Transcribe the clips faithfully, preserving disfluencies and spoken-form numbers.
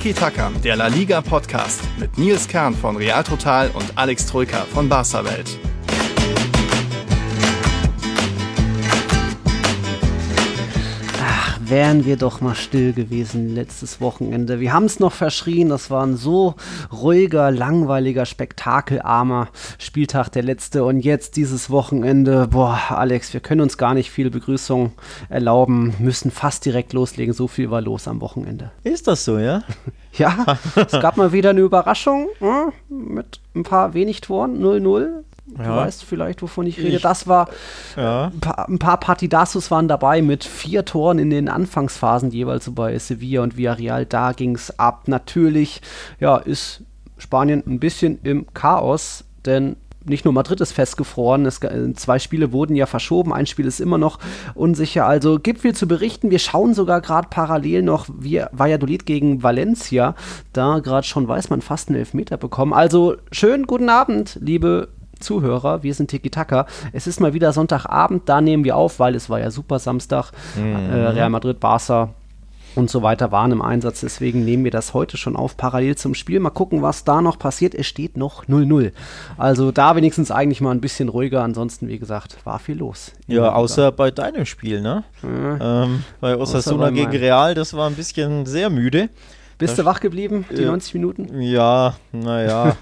Tiki Taka, der La Liga Podcast mit Nils Kern von Real Total und Alex Troika von Barca Welt. Wären wir doch mal still gewesen letztes Wochenende. Wir haben es noch verschrien, das war ein so ruhiger, langweiliger, spektakelarmer Spieltag, der letzte. Und jetzt dieses Wochenende, boah, Alex, wir können uns gar nicht viel Begrüßung erlauben, müssen fast direkt loslegen, so viel war los am Wochenende. Ist das so, ja? Ja, es gab mal wieder eine Überraschung äh, mit ein paar wenig Toren, null null. Du ja. weißt vielleicht, wovon ich rede. Ich, das war, ja. ein paar, ein paar Partidazos waren dabei mit vier Toren in den Anfangsphasen jeweils so bei Sevilla und Villarreal. Da ging es ab. Natürlich ja, ist Spanien ein bisschen im Chaos, denn nicht nur Madrid ist festgefroren, es, zwei Spiele wurden ja verschoben, ein Spiel ist immer noch unsicher, also gibt viel zu berichten. Wir schauen sogar gerade parallel noch wie Valladolid gegen Valencia, da gerade schon weiß man fast einen Elfmeter bekommen. Also schönen guten Abend, liebe Zuhörer, wir sind Tiki Taka. Es ist mal wieder Sonntagabend, da nehmen wir auf, weil es war ja super Samstag. Mhm. Äh, Real Madrid, Barca und so weiter waren im Einsatz, deswegen nehmen wir das heute schon auf, parallel zum Spiel. Mal gucken, was da noch passiert. Es steht noch null null. Also da wenigstens eigentlich mal ein bisschen ruhiger. Ansonsten, wie gesagt, war viel los. Ja, außer bei deinem Spiel, ne? Ja. Ähm, bei Osasuna gegen Real, das war ein bisschen sehr müde. Bist du wach geblieben, die äh, neunzig Minuten? Ja, naja.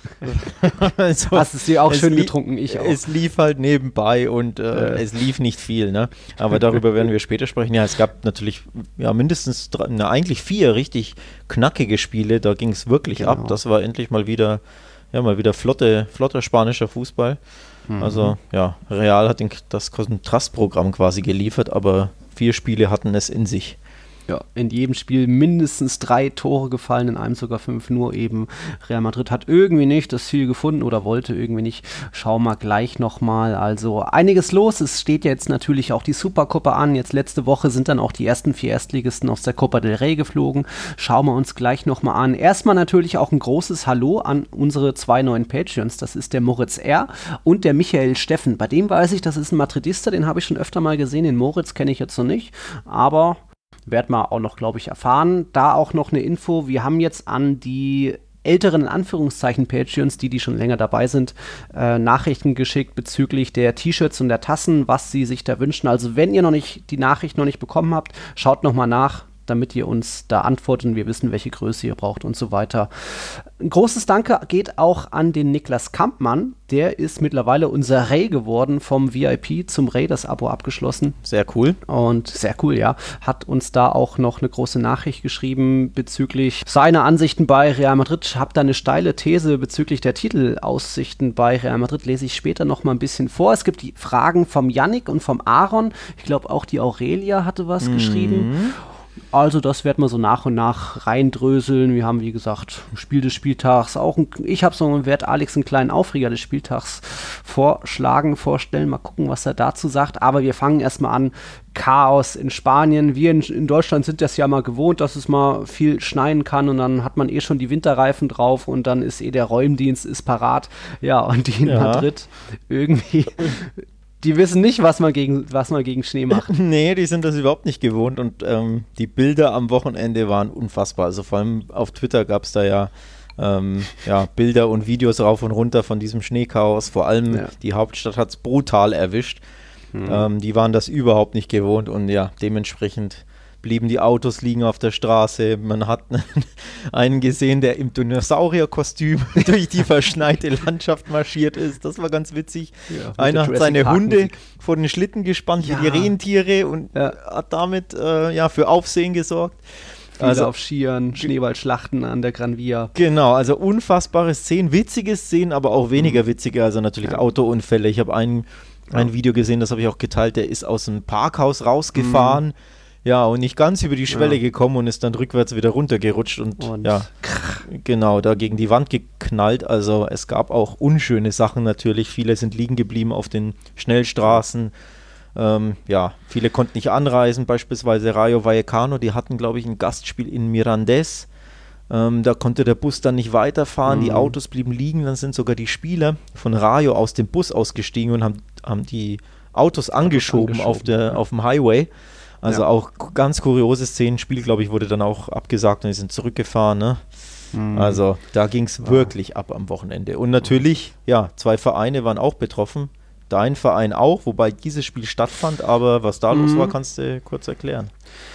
also, hast du es dir auch schön li- getrunken? Ich auch. Es lief halt nebenbei und äh, äh. es lief nicht viel, ne? Aber darüber werden wir später sprechen. Ja, es gab natürlich ja, mindestens drei, na, eigentlich vier richtig knackige Spiele. Da ging es wirklich genau. ab. Das war endlich mal wieder, ja, mal wieder flotte, flotter spanischer Fußball. Mhm. Also, ja, Real hat den, das Kontrastprogramm quasi geliefert, aber vier Spiele hatten es in sich. Ja, in jedem Spiel mindestens drei Tore gefallen, in einem sogar fünf, nur eben Real Madrid hat irgendwie nicht das Ziel gefunden oder wollte irgendwie nicht. Schauen wir gleich nochmal. Also einiges los, es steht jetzt natürlich auch die Supercopa an. Jetzt letzte Woche sind dann auch die ersten vier Erstligisten aus der Copa del Rey geflogen. Schauen wir uns gleich nochmal an. Erstmal natürlich auch ein großes Hallo an unsere zwei neuen Patreons. Das ist der Moritz R. und der Michael Steffen. Bei dem weiß ich, das ist ein Madridista, den habe ich schon öfter mal gesehen. Den Moritz kenne ich jetzt noch nicht, aber werden wir auch noch, glaube ich, erfahren. Da auch noch eine Info, wir haben jetzt an die älteren, in Anführungszeichen, Patreons, die, die schon länger dabei sind, äh, Nachrichten geschickt bezüglich der T-Shirts und der Tassen, was sie sich da wünschen. Also wenn ihr noch nicht die Nachricht noch nicht bekommen habt, schaut nochmal nach, damit ihr uns da antwortet und wir wissen, welche Größe ihr braucht und so weiter. Ein großes Danke geht auch an den Niklas Kampmann. Der ist mittlerweile unser Ray geworden, vom V I P zum Ray, das Abo abgeschlossen. Sehr cool. Und sehr cool, ja. Hat uns da auch noch eine große Nachricht geschrieben bezüglich seiner Ansichten bei Real Madrid. Ich habe da eine steile These bezüglich der Titelaussichten bei Real Madrid, lese ich später noch mal ein bisschen vor. Es gibt die Fragen vom Yannick und vom Aaron. Ich glaube, auch die Aurelia hatte was mhm. geschrieben. Also das werden wir so nach und nach reindröseln. Wir haben, wie gesagt, Spiel des Spieltags. Auch ein, ich habe so einen Wert, Alex, einen kleinen Aufreger des Spieltags vorschlagen, vorstellen. Mal gucken, was er dazu sagt. Aber wir fangen erstmal an. Chaos in Spanien. Wir in, in Deutschland sind das ja mal gewohnt, dass es mal viel schneien kann und dann hat man eh schon die Winterreifen drauf und dann ist eh der Räumdienst ist parat. Ja, und die in ja. Madrid irgendwie... Die wissen nicht, was man gegen, was man gegen Schnee macht. Nee, die sind das überhaupt nicht gewohnt und ähm, die Bilder am Wochenende waren unfassbar. Also vor allem auf Twitter gab es da ja, ähm, ja Bilder und Videos rauf und runter von diesem Schneechaos. Vor allem ja. die Hauptstadt hat es brutal erwischt. Mhm. Ähm, die waren das überhaupt nicht gewohnt und ja, dementsprechend blieben die Autos liegen auf der Straße. Man hat einen gesehen, der im Dinosaurierkostüm durch die verschneite Landschaft marschiert ist. Das war ganz witzig. Ja, Einer hat seine Hunde vor den Schlitten gespannt, ja. wie die Rentiere und ja. hat damit äh, ja, für Aufsehen gesorgt. Viele also auf Skiern, Schneeballschlachten an der Gran Via. Genau, also unfassbare Szenen, witzige Szenen, aber auch weniger mhm. witzige, also natürlich ja. Autounfälle. Ich habe ein, ein ja. Video gesehen, das habe ich auch geteilt, der ist aus dem Parkhaus rausgefahren. Mhm. Ja, und nicht ganz über die Schwelle ja. gekommen und ist dann rückwärts wieder runtergerutscht und, und ja, genau, da gegen die Wand geknallt. Also es gab auch unschöne Sachen natürlich. Viele sind liegen geblieben auf den Schnellstraßen. Ähm, ja, viele konnten nicht anreisen, beispielsweise Rayo Vallecano, die hatten, glaube ich, ein Gastspiel in Mirandés. Ähm, da konnte der Bus dann nicht weiterfahren, mhm. die Autos blieben liegen, dann sind sogar die Spieler von Rayo aus dem Bus ausgestiegen und haben, haben die Autos angeschoben, angeschoben auf, der, ja. auf dem Highway. Also ja. auch ganz kuriose Szenen. Spiel, glaube ich, wurde dann auch abgesagt und die sind zurückgefahren. Ne? Mhm. Also da ging es ja. wirklich ab am Wochenende. Und natürlich, ja, zwei Vereine waren auch betroffen. Dein Verein auch, wobei dieses Spiel stattfand. Aber was da mhm. los war, kannst du kurz erklären.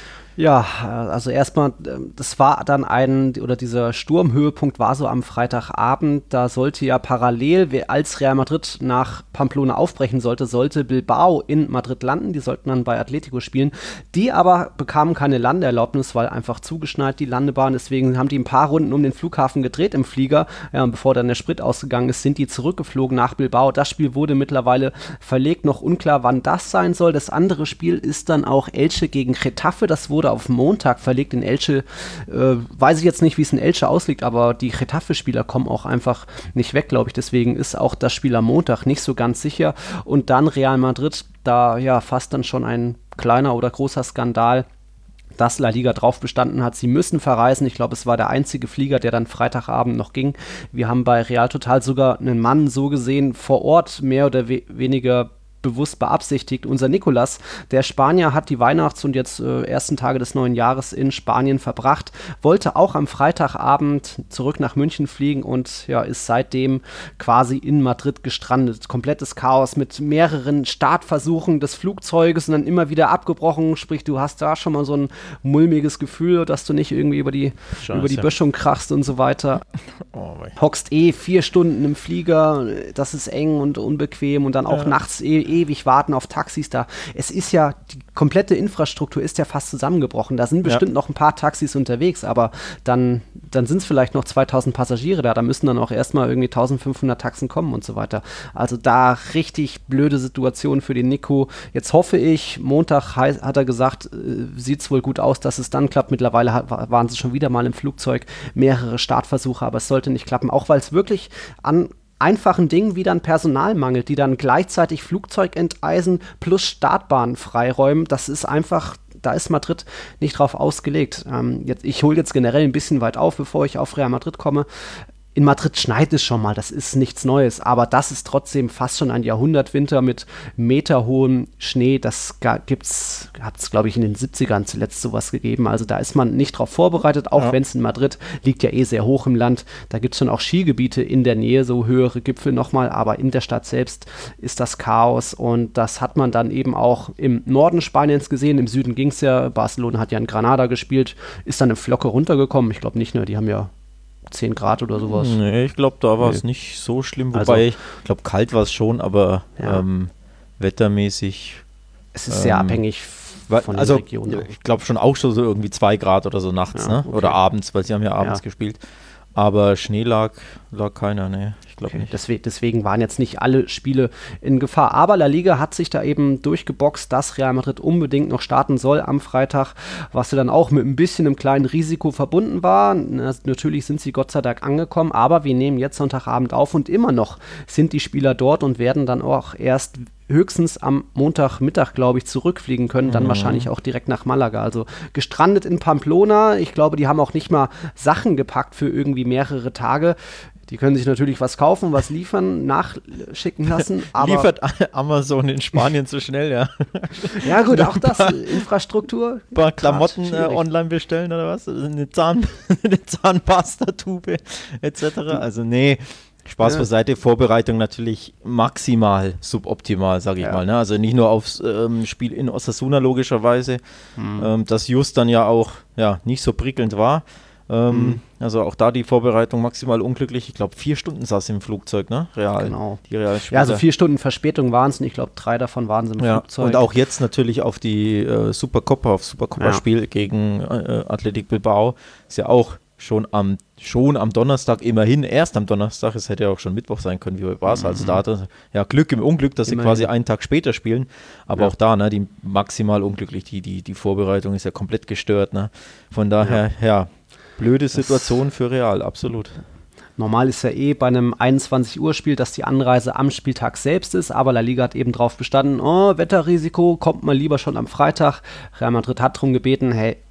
Ja, also erstmal, das war dann ein, oder dieser Sturmhöhepunkt war so am Freitagabend, da sollte ja parallel, als Real Madrid nach Pamplona aufbrechen sollte, sollte Bilbao in Madrid landen, die sollten dann bei Atletico spielen, die aber bekamen keine Landeerlaubnis, weil einfach zugeschneit die Landebahn, deswegen haben die ein paar Runden um den Flughafen gedreht im Flieger, ja, und bevor dann der Sprit ausgegangen ist, sind die zurückgeflogen nach Bilbao. Das Spiel wurde mittlerweile verlegt, noch unklar, wann das sein soll. Das andere Spiel ist dann auch Elche gegen Getafe, das wurde auf Montag verlegt in Elche. Äh, weiß ich jetzt nicht, wie es in Elche ausliegt, aber die Getafe-Spieler kommen auch einfach nicht weg, glaube ich. Deswegen ist auch das Spiel am Montag nicht so ganz sicher. Und dann Real Madrid, da ja fast dann schon ein kleiner oder großer Skandal, dass La Liga drauf bestanden hat, sie müssen verreisen. Ich glaube, es war der einzige Flieger, der dann Freitagabend noch ging. Wir haben bei Real Total sogar einen Mann so gesehen vor Ort mehr oder we- weniger bewusst beabsichtigt. Unser Nicolas, der Spanier, hat die Weihnachts- und jetzt äh, ersten Tage des neuen Jahres in Spanien verbracht, wollte auch am Freitagabend zurück nach München fliegen und ja, ist seitdem quasi in Madrid gestrandet. Komplettes Chaos mit mehreren Startversuchen des Flugzeuges und dann immer wieder abgebrochen. Sprich, du hast da schon mal so ein mulmiges Gefühl, dass du nicht irgendwie über die, über die Böschung krachst und so weiter. Oh, hockst eh vier Stunden im Flieger, das ist eng und unbequem und dann auch ja. nachts eh ewig warten auf Taxis da. Es ist ja, die komplette Infrastruktur ist ja fast zusammengebrochen. Da sind bestimmt ja. noch ein paar Taxis unterwegs, aber dann, dann sind es vielleicht noch zweitausend Passagiere da. Da müssen dann auch erstmal irgendwie eintausendfünfhundert Taxen kommen und so weiter. Also da richtig blöde Situation für den Nico. Jetzt hoffe ich, Montag he- hat er gesagt, äh, sieht es wohl gut aus, dass es dann klappt. Mittlerweile hat, waren sie schon wieder mal im Flugzeug, mehrere Startversuche, aber es sollte nicht klappen. Auch weil es wirklich an einfachen Dingen wie dann Personal mangelt, die dann gleichzeitig Flugzeug enteisen plus Startbahnen freiräumen. Das ist einfach, da ist Madrid nicht drauf ausgelegt. Ähm, jetzt, ich hole jetzt generell ein bisschen weit auf, bevor ich auf Real Madrid komme. In Madrid schneit es schon mal, das ist nichts Neues, aber das ist trotzdem fast schon ein Jahrhundertwinter mit meterhohem Schnee. Das gibt's, hat es, glaube ich, in den siebzigern zuletzt sowas gegeben. Also da ist man nicht drauf vorbereitet, auch ja. wenn es in Madrid liegt ja eh sehr hoch im Land. Da gibt es schon auch Skigebiete in der Nähe, so höhere Gipfel nochmal, aber in der Stadt selbst ist das Chaos und das hat man dann eben auch im Norden Spaniens gesehen. Im Süden ging es ja, Barcelona hat ja in Granada gespielt, ist dann im Flocke runtergekommen. Ich glaube nicht, ne, die haben ja zehn Grad oder sowas. Nee, ich glaube, da war es nee. nicht so schlimm. Wobei, also, ich glaube, kalt war es schon, aber ja. ähm, wettermäßig. Es ist ähm, sehr abhängig von also, der Region. Also, ich glaube schon auch schon so irgendwie zwei Grad oder so nachts, ja, ne? Okay. Oder abends, weil sie haben ja abends ja. gespielt. Aber Schnee lag, lag keiner, ne, ich glaube okay. nicht. Deswegen, deswegen waren jetzt nicht alle Spiele in Gefahr. Aber La Liga hat sich da eben durchgeboxt, dass Real Madrid unbedingt noch starten soll am Freitag, was ja dann auch mit ein bisschen einem kleinen Risiko verbunden war. Na, natürlich sind sie Gott sei Dank angekommen, aber wir nehmen jetzt Sonntagabend auf und immer noch sind die Spieler dort und werden dann auch erst höchstens am Montagmittag, glaube ich, zurückfliegen können, dann mhm. wahrscheinlich auch direkt nach Malaga. Also gestrandet in Pamplona. Ich glaube, die haben auch nicht mal Sachen gepackt für irgendwie mehrere Tage. Die können sich natürlich was kaufen, was liefern, nachschicken lassen. Aber liefert Amazon in Spanien so schnell, ja. Ja gut, auch das, Infrastruktur. Ein paar Klamotten äh, online bestellen oder was? Eine, Zahn, eine Zahnpastatube et cetera. Also nee, Spaß ja. beiseite, Vorbereitung natürlich maximal suboptimal, sage ich ja. mal. Ne? Also nicht nur aufs ähm, Spiel in Osasuna logischerweise, mhm. ähm, das just dann ja auch ja, nicht so prickelnd war. Ähm, mhm. Also auch da die Vorbereitung maximal unglücklich. Ich glaube, vier Stunden saß im Flugzeug, ne? Real. Genau. Die Real ja, also vier Stunden Verspätung waren es. Ich glaube, drei davon waren sie im ja. Flugzeug. Und auch jetzt natürlich auf die äh, Supercopa, auf Supercopa-Spiel ja. gegen äh, Athletic Bilbao. Ist ja auch schon am, schon am Donnerstag, immerhin erst am Donnerstag. Es hätte ja auch schon Mittwoch sein können, wie war es. Mhm. Also da hatte ja Glück im Unglück, dass immerhin. sie quasi einen Tag später spielen. Aber ja. auch da, ne, die maximal unglücklich. Die, die, die Vorbereitung ist ja komplett gestört. Ne? Von daher, ja. ja blöde Situation das für Real, absolut. Normal ist ja eh bei einem einundzwanzig Uhr Spiel, dass die Anreise am Spieltag selbst ist, aber La Liga hat eben drauf bestanden, oh, Wetterrisiko, kommt mal lieber schon am Freitag. Real Madrid hat darum gebeten, hey,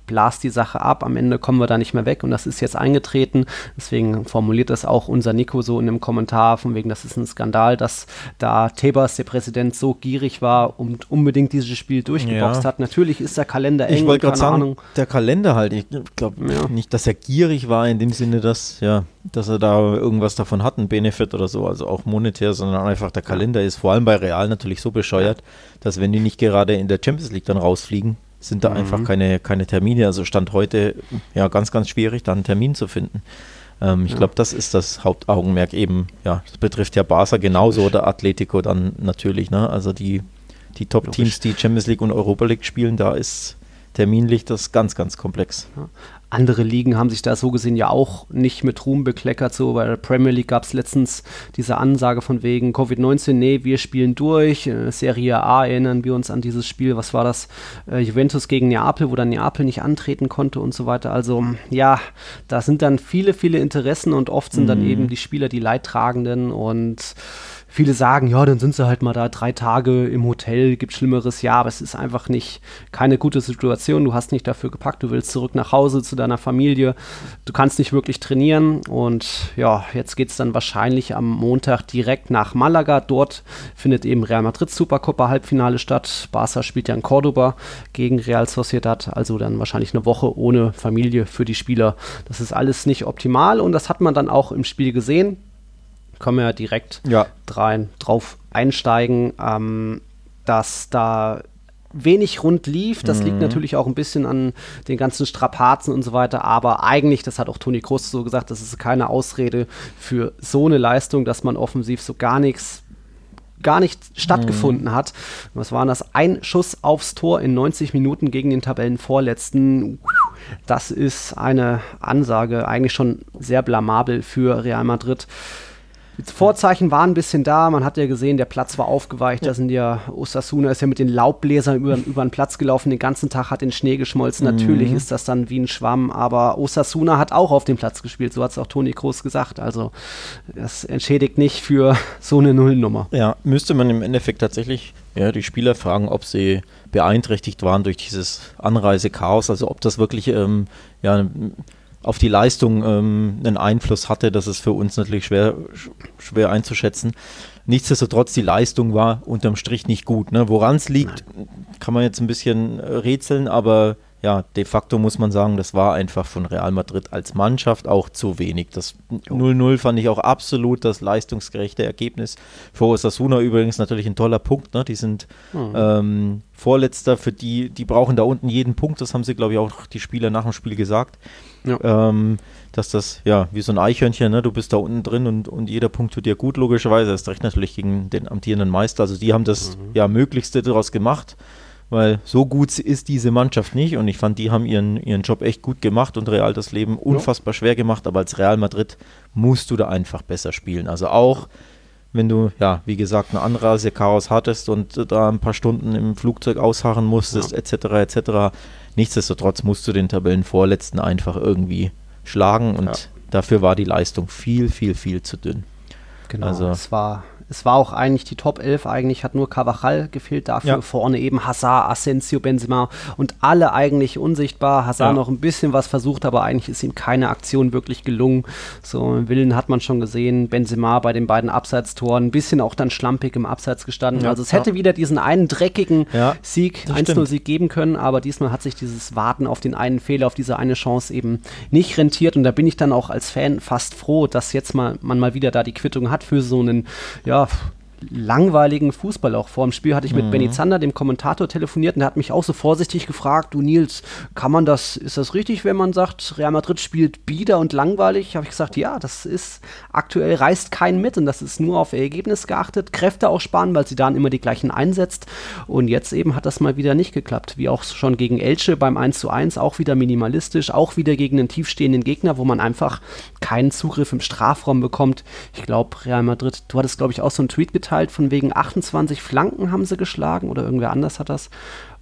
blast die Sache ab, am Ende kommen wir da nicht mehr weg und das ist jetzt eingetreten, deswegen formuliert das auch unser Nico so in einem Kommentar, von wegen, das ist ein Skandal, dass da Tebas, der Präsident, so gierig war und unbedingt dieses Spiel durchgeboxt ja. hat. Natürlich ist der Kalender eng. Ich wollte gerade sagen, Ahnung. der Kalender halt, ich glaube ja. nicht, dass er gierig war in dem Sinne, dass, ja, dass er da irgendwas davon hat, einen Benefit oder so, also auch monetär, sondern einfach der Kalender ja. ist vor allem bei Real natürlich so bescheuert, ja. dass wenn die nicht gerade in der Champions League dann rausfliegen, sind da mhm. einfach keine, keine Termine. Also Stand heute ja ganz, ganz schwierig, da einen Termin zu finden. Ähm, ich ja. glaube, das ist das Hauptaugenmerk eben. Ja, das betrifft ja Barca genauso Logisch. Oder Atletico dann natürlich. Ne? Also die, die Top-Teams, die Champions League und Europa League spielen, da ist terminlich das ganz, ganz komplex. Ja. Andere Ligen haben sich da so gesehen ja auch nicht mit Ruhm bekleckert. So bei der Premier League gab es letztens diese Ansage von wegen Covid neunzehn, nee, wir spielen durch. Äh, Serie A erinnern wir uns an dieses Spiel, was war das? Äh, Juventus gegen Neapel, wo dann Neapel nicht antreten konnte und so weiter. Also ja, da sind dann viele, viele Interessen und oft sind mhm. dann eben die Spieler die Leidtragenden und viele sagen, ja, dann sind sie halt mal da drei Tage im Hotel, gibt Schlimmeres. Ja, aber es ist einfach nicht keine gute Situation. Du hast nicht dafür gepackt, du willst zurück nach Hause zu deiner Familie. Du kannst nicht wirklich trainieren. Und ja, jetzt geht es dann wahrscheinlich am Montag direkt nach Malaga. Dort findet eben Real Madrid Supercopa Halbfinale statt. Barca spielt ja in Cordoba gegen Real Sociedad. Also dann wahrscheinlich eine Woche ohne Familie für die Spieler. Das ist alles nicht optimal und das hat man dann auch im Spiel gesehen. Können wir ja direkt ja. Drein, drauf einsteigen, ähm, dass da wenig rund lief. Das mhm. liegt natürlich auch ein bisschen an den ganzen Strapazen und so weiter, aber eigentlich, das hat auch Toni Kroos so gesagt, das ist keine Ausrede für so eine Leistung, dass man offensiv so gar nichts gar nicht stattgefunden mhm. hat. Was waren das? Ein Schuss aufs Tor in neunzig Minuten gegen den Tabellenvorletzten. Das ist eine Ansage, eigentlich schon sehr blamabel für Real Madrid. Die Vorzeichen waren ein bisschen da, man hat ja gesehen, der Platz war aufgeweicht, ja. da sind ja, Osasuna ist ja mit den Laubbläsern über, über den Platz gelaufen, den ganzen Tag hat den Schnee geschmolzen, mhm. natürlich ist das dann wie ein Schwamm, aber Osasuna hat auch auf dem Platz gespielt, so hat es auch Toni Kroos gesagt, also das entschädigt nicht für so eine Nullnummer. Ja, müsste man im Endeffekt tatsächlich ja, die Spieler fragen, ob sie beeinträchtigt waren durch dieses Anreisechaos, also ob das wirklich ähm, ja, auf die Leistung ähm, einen Einfluss hatte, das ist für uns natürlich schwer, schwer einzuschätzen. Nichtsdestotrotz, die Leistung war unterm Strich nicht gut. Ne? Woran es liegt, kann man jetzt ein bisschen äh, rätseln, aber ja, de facto muss man sagen, das war einfach von Real Madrid als Mannschaft auch zu wenig. Das null null fand ich auch absolut das leistungsgerechte Ergebnis. Für Osasuna übrigens natürlich ein toller Punkt. Ne? Die sind mhm. ähm, Vorletzter, für die, die brauchen da unten jeden Punkt. Das haben sie, glaube ich, auch die Spieler nach dem Spiel gesagt. Ja. Ähm, dass das, ja, wie so ein Eichhörnchen, ne? Du bist da unten drin und, und jeder Punkt tut dir gut, logischerweise. Das ist recht natürlich gegen den amtierenden Meister. Also die haben das mhm. ja Möglichste daraus gemacht, weil so gut ist diese Mannschaft nicht und ich fand, die haben ihren, ihren Job echt gut gemacht und Real das Leben unfassbar ja. schwer gemacht, aber als Real Madrid musst du da einfach besser spielen. Also auch wenn du, ja, wie gesagt, eine Anreise-Chaos hattest und äh, da ein paar Stunden im Flugzeug ausharren musstest, ja. et cetera et cetera. Nichtsdestotrotz musst du den Tabellenvorletzten einfach irgendwie schlagen und ja. dafür war die Leistung viel, viel, viel zu dünn. Genau, also, es war... Es war auch eigentlich die Top elf, eigentlich hat nur Carvajal gefehlt, dafür ja. vorne eben Hazard, Asensio, Benzema und alle eigentlich unsichtbar. Hazard ja. noch ein bisschen was versucht, aber eigentlich ist ihm keine Aktion wirklich gelungen. So im Willen hat man schon gesehen, Benzema bei den beiden Abseitstoren, ein bisschen auch dann schlampig im Abseits gestanden. Ja. Also es hätte ja. wieder diesen einen dreckigen ja. Sieg, eins null Sieg geben können, aber diesmal hat sich dieses Warten auf den einen Fehler, auf diese eine Chance eben nicht rentiert und da bin ich dann auch als Fan fast froh, dass jetzt mal man mal wieder da die Quittung hat für so einen, ja, langweiligen Fußball auch. Vor dem Spiel hatte ich mit mhm. Benny Zander, dem Kommentator, telefoniert und der hat mich auch so vorsichtig gefragt, du Nils, kann man das, ist das richtig, wenn man sagt, Real Madrid spielt bieder und langweilig? Habe ich gesagt, ja, das ist, aktuell reißt keinen mit und das ist nur auf Ergebnis geachtet, Kräfte auch sparen, weil sie dann immer die gleichen einsetzt und jetzt eben hat das mal wieder nicht geklappt, wie auch schon gegen Elche beim eins zu eins, auch wieder minimalistisch, auch wieder gegen einen tiefstehenden Gegner, wo man einfach keinen Zugriff im Strafraum bekommt. Ich glaube, Real Madrid, du hattest, glaube ich, auch so einen Tweet geteilt, von wegen achtundzwanzig Flanken haben sie geschlagen oder irgendwer anders hat das.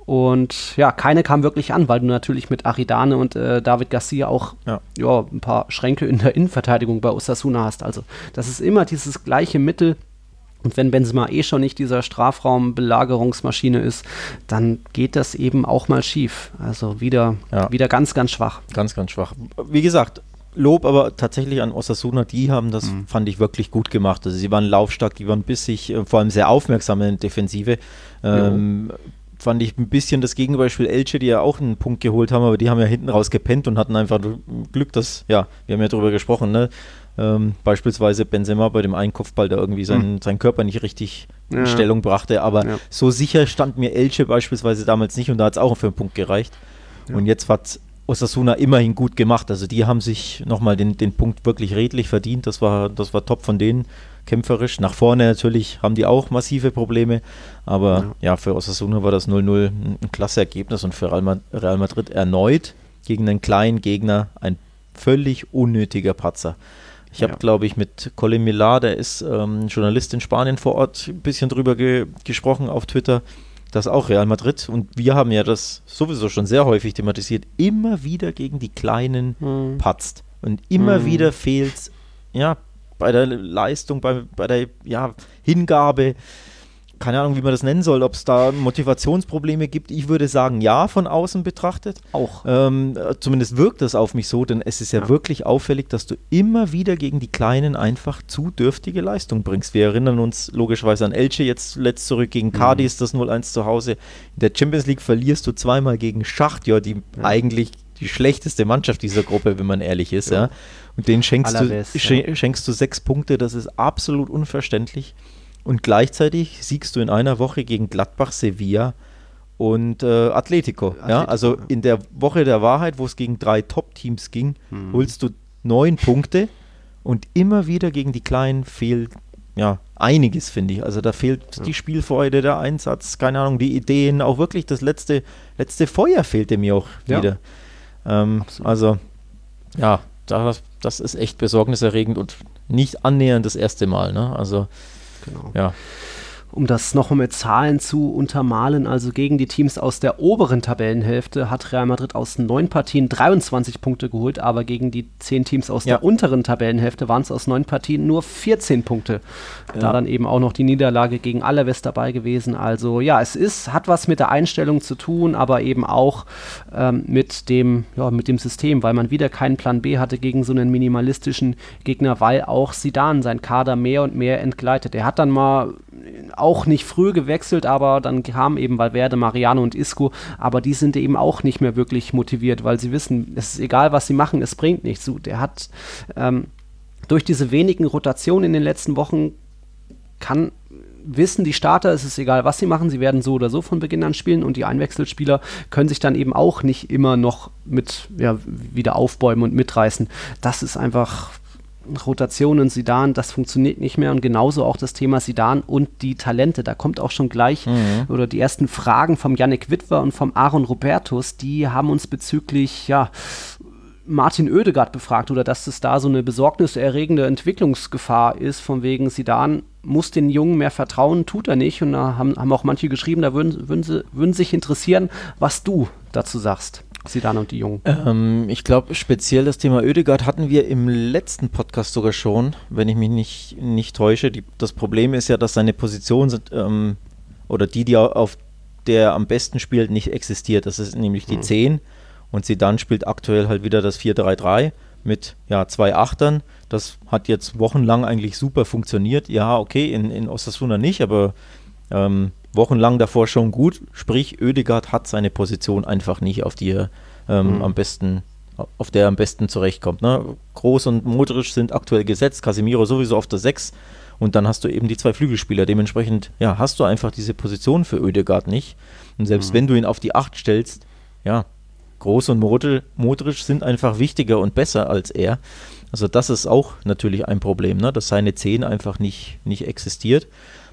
Und ja, keine kam wirklich an, weil du natürlich mit Aridane und äh, David Garcia auch ja. Ja, ein paar Schränke in der Innenverteidigung bei Osasuna hast. Also das ist immer dieses gleiche Mittel. Und wenn Benzema eh schon nicht dieser Strafraumbelagerungsmaschine ist, dann geht das eben auch mal schief. Also wieder, ja. wieder ganz, ganz schwach. Ganz, ganz schwach. Wie gesagt, Lob aber tatsächlich an Osasuna, die haben das, mhm. fand ich, wirklich gut gemacht. Also sie waren laufstark, die waren bissig, vor allem sehr aufmerksam in Defensive. Ähm, fand ich ein bisschen das Gegenbeispiel Elche, die ja auch einen Punkt geholt haben, aber die haben ja hinten raus gepennt und hatten einfach Glück, dass, ja, wir haben ja darüber gesprochen, ne? Ähm, beispielsweise Benzema bei dem einen Kopfball, der irgendwie seinen, mhm. seinen Körper nicht richtig ja. in Stellung brachte, aber ja. so sicher stand mir Elche beispielsweise damals nicht und da hat es auch für einen Punkt gereicht. Ja. Und jetzt hat Osasuna immerhin gut gemacht, also die haben sich nochmal den, den Punkt wirklich redlich verdient, das war, das war top von denen, kämpferisch. Nach vorne natürlich haben die auch massive Probleme, aber ja, ja für Osasuna war das null null ein, ein klasse Ergebnis und für Real Madrid erneut gegen einen kleinen Gegner ein völlig unnötiger Patzer. Ich habe, ja. glaube ich, mit Colin Millar, der ist ähm, Journalist in Spanien vor Ort, ein bisschen drüber ge- gesprochen auf Twitter, dass auch Real Madrid, und wir haben ja das sowieso schon sehr häufig thematisiert, immer wieder gegen die Kleinen mhm. patzt. Und immer mhm. wieder fehlt es, ja, bei der Leistung, bei, bei der ja, Hingabe, keine Ahnung, wie man das nennen soll, ob es da Motivationsprobleme gibt. Ich würde sagen, ja, von außen betrachtet. Auch. Ähm, zumindest wirkt das auf mich so, denn es ist ja, ja wirklich auffällig, dass du immer wieder gegen die Kleinen einfach zu dürftige Leistung bringst. Wir erinnern uns logischerweise an Elche, jetzt letzt zurück gegen Cadiz, das null eins zu Hause. In der Champions League verlierst du zweimal gegen Schachtjor, die ja. eigentlich die schlechteste Mannschaft dieser Gruppe, wenn man ehrlich ist. Ja. Ja. Und denen schenkst du, sch- schenkst du sechs Punkte, das ist absolut unverständlich. Und gleichzeitig siegst du in einer Woche gegen Gladbach, Sevilla und äh, Atletico. Atletico ja? Also ja. in der Woche der Wahrheit, wo es gegen drei Top-Teams ging, hm. holst du neun Punkte und immer wieder gegen die Kleinen fehlt ja einiges, finde ich. Also da fehlt ja. die Spielfreude, der Einsatz, keine Ahnung, die Ideen, auch wirklich das letzte, letzte Feuer fehlte mir auch ja. wieder. Ähm, also ja, das, das ist echt besorgniserregend und nicht annähernd das erste Mal. Ne? Also Genau. Ja. Um das nochmal mit Zahlen zu untermalen, also gegen die Teams aus der oberen Tabellenhälfte hat Real Madrid aus neun Partien dreiundzwanzig Punkte geholt, aber gegen die zehn Teams aus ja. der unteren Tabellenhälfte waren es aus neun Partien nur vierzehn Punkte. Ja. Da dann eben auch noch die Niederlage gegen Alaves dabei gewesen. Also ja, es ist, hat was mit der Einstellung zu tun, aber eben auch ähm, mit dem, ja, mit dem System, weil man wieder keinen Plan B hatte gegen so einen minimalistischen Gegner, weil auch Zidane sein Kader mehr und mehr entgleitet. Er hat dann mal auch nicht früh gewechselt, aber dann kamen eben Valverde, Mariano und Isco, aber die sind eben auch nicht mehr wirklich motiviert, weil sie wissen, es ist egal, was sie machen, es bringt nichts. So, der hat ähm, durch diese wenigen Rotationen in den letzten Wochen kann wissen die Starter, es ist egal, was sie machen, sie werden so oder so von Beginn an spielen und die Einwechselspieler können sich dann eben auch nicht immer noch mit ja, wieder aufbäumen und mitreißen. Das ist einfach Rotationen, Zidane, das funktioniert nicht mehr und genauso auch das Thema Zidane und die Talente, da kommt auch schon gleich mhm. oder die ersten Fragen vom Yannick Witwer und vom Aaron Robertus, die haben uns bezüglich, ja, Martin Oedegaard befragt oder dass es da so eine besorgniserregende Entwicklungsgefahr ist, von wegen Zidane muss den Jungen mehr vertrauen, tut er nicht und da haben, haben auch manche geschrieben, da würden, würden, sie, würden sich interessieren, was du dazu sagst. Zidane und die Jungen. Ähm, ich glaube, speziell das Thema Oedegaard hatten wir im letzten Podcast sogar schon, wenn ich mich nicht, nicht täusche. Die, das Problem ist ja, dass seine Position sind, ähm, oder die, die auf der er am besten spielt, nicht existiert. Das ist nämlich die mhm. zehn und Zidane spielt aktuell halt wieder das vier drei drei mit ja, zwei Achtern. Das hat jetzt wochenlang eigentlich super funktioniert. Ja, okay, in, in Osasuna nicht, aber ähm, wochenlang davor schon gut, sprich Oedegaard hat seine Position einfach nicht, auf die er ähm, mhm. am besten, auf der er am besten zurechtkommt. Ne? Kroos und Modric sind aktuell gesetzt, Casemiro sowieso auf der sechs und dann hast du eben die zwei Flügelspieler. Dementsprechend ja, hast du einfach diese Position für Oedegaard nicht. Und selbst mhm. wenn du ihn auf die acht stellst, ja, Kroos und Modric sind einfach wichtiger und besser als er. Also das ist auch natürlich ein Problem, ne? Dass seine zehn einfach nicht, nicht existiert.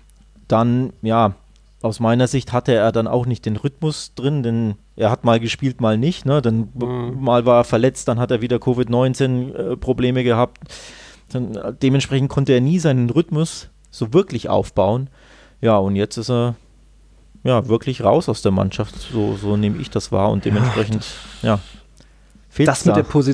Dann, ja, aus meiner Sicht hatte er dann auch nicht den Rhythmus drin, denn er hat mal gespielt, mal nicht. Ne? Dann mhm. mal war er verletzt, dann hat er wieder Covid neunzehn äh, Probleme gehabt. Dann, äh, dementsprechend konnte er nie seinen Rhythmus so wirklich aufbauen. Ja, und jetzt ist er ja wirklich raus aus der Mannschaft. So, so nehme ich das wahr und dementsprechend, ja, fehlt das mit da. der Position.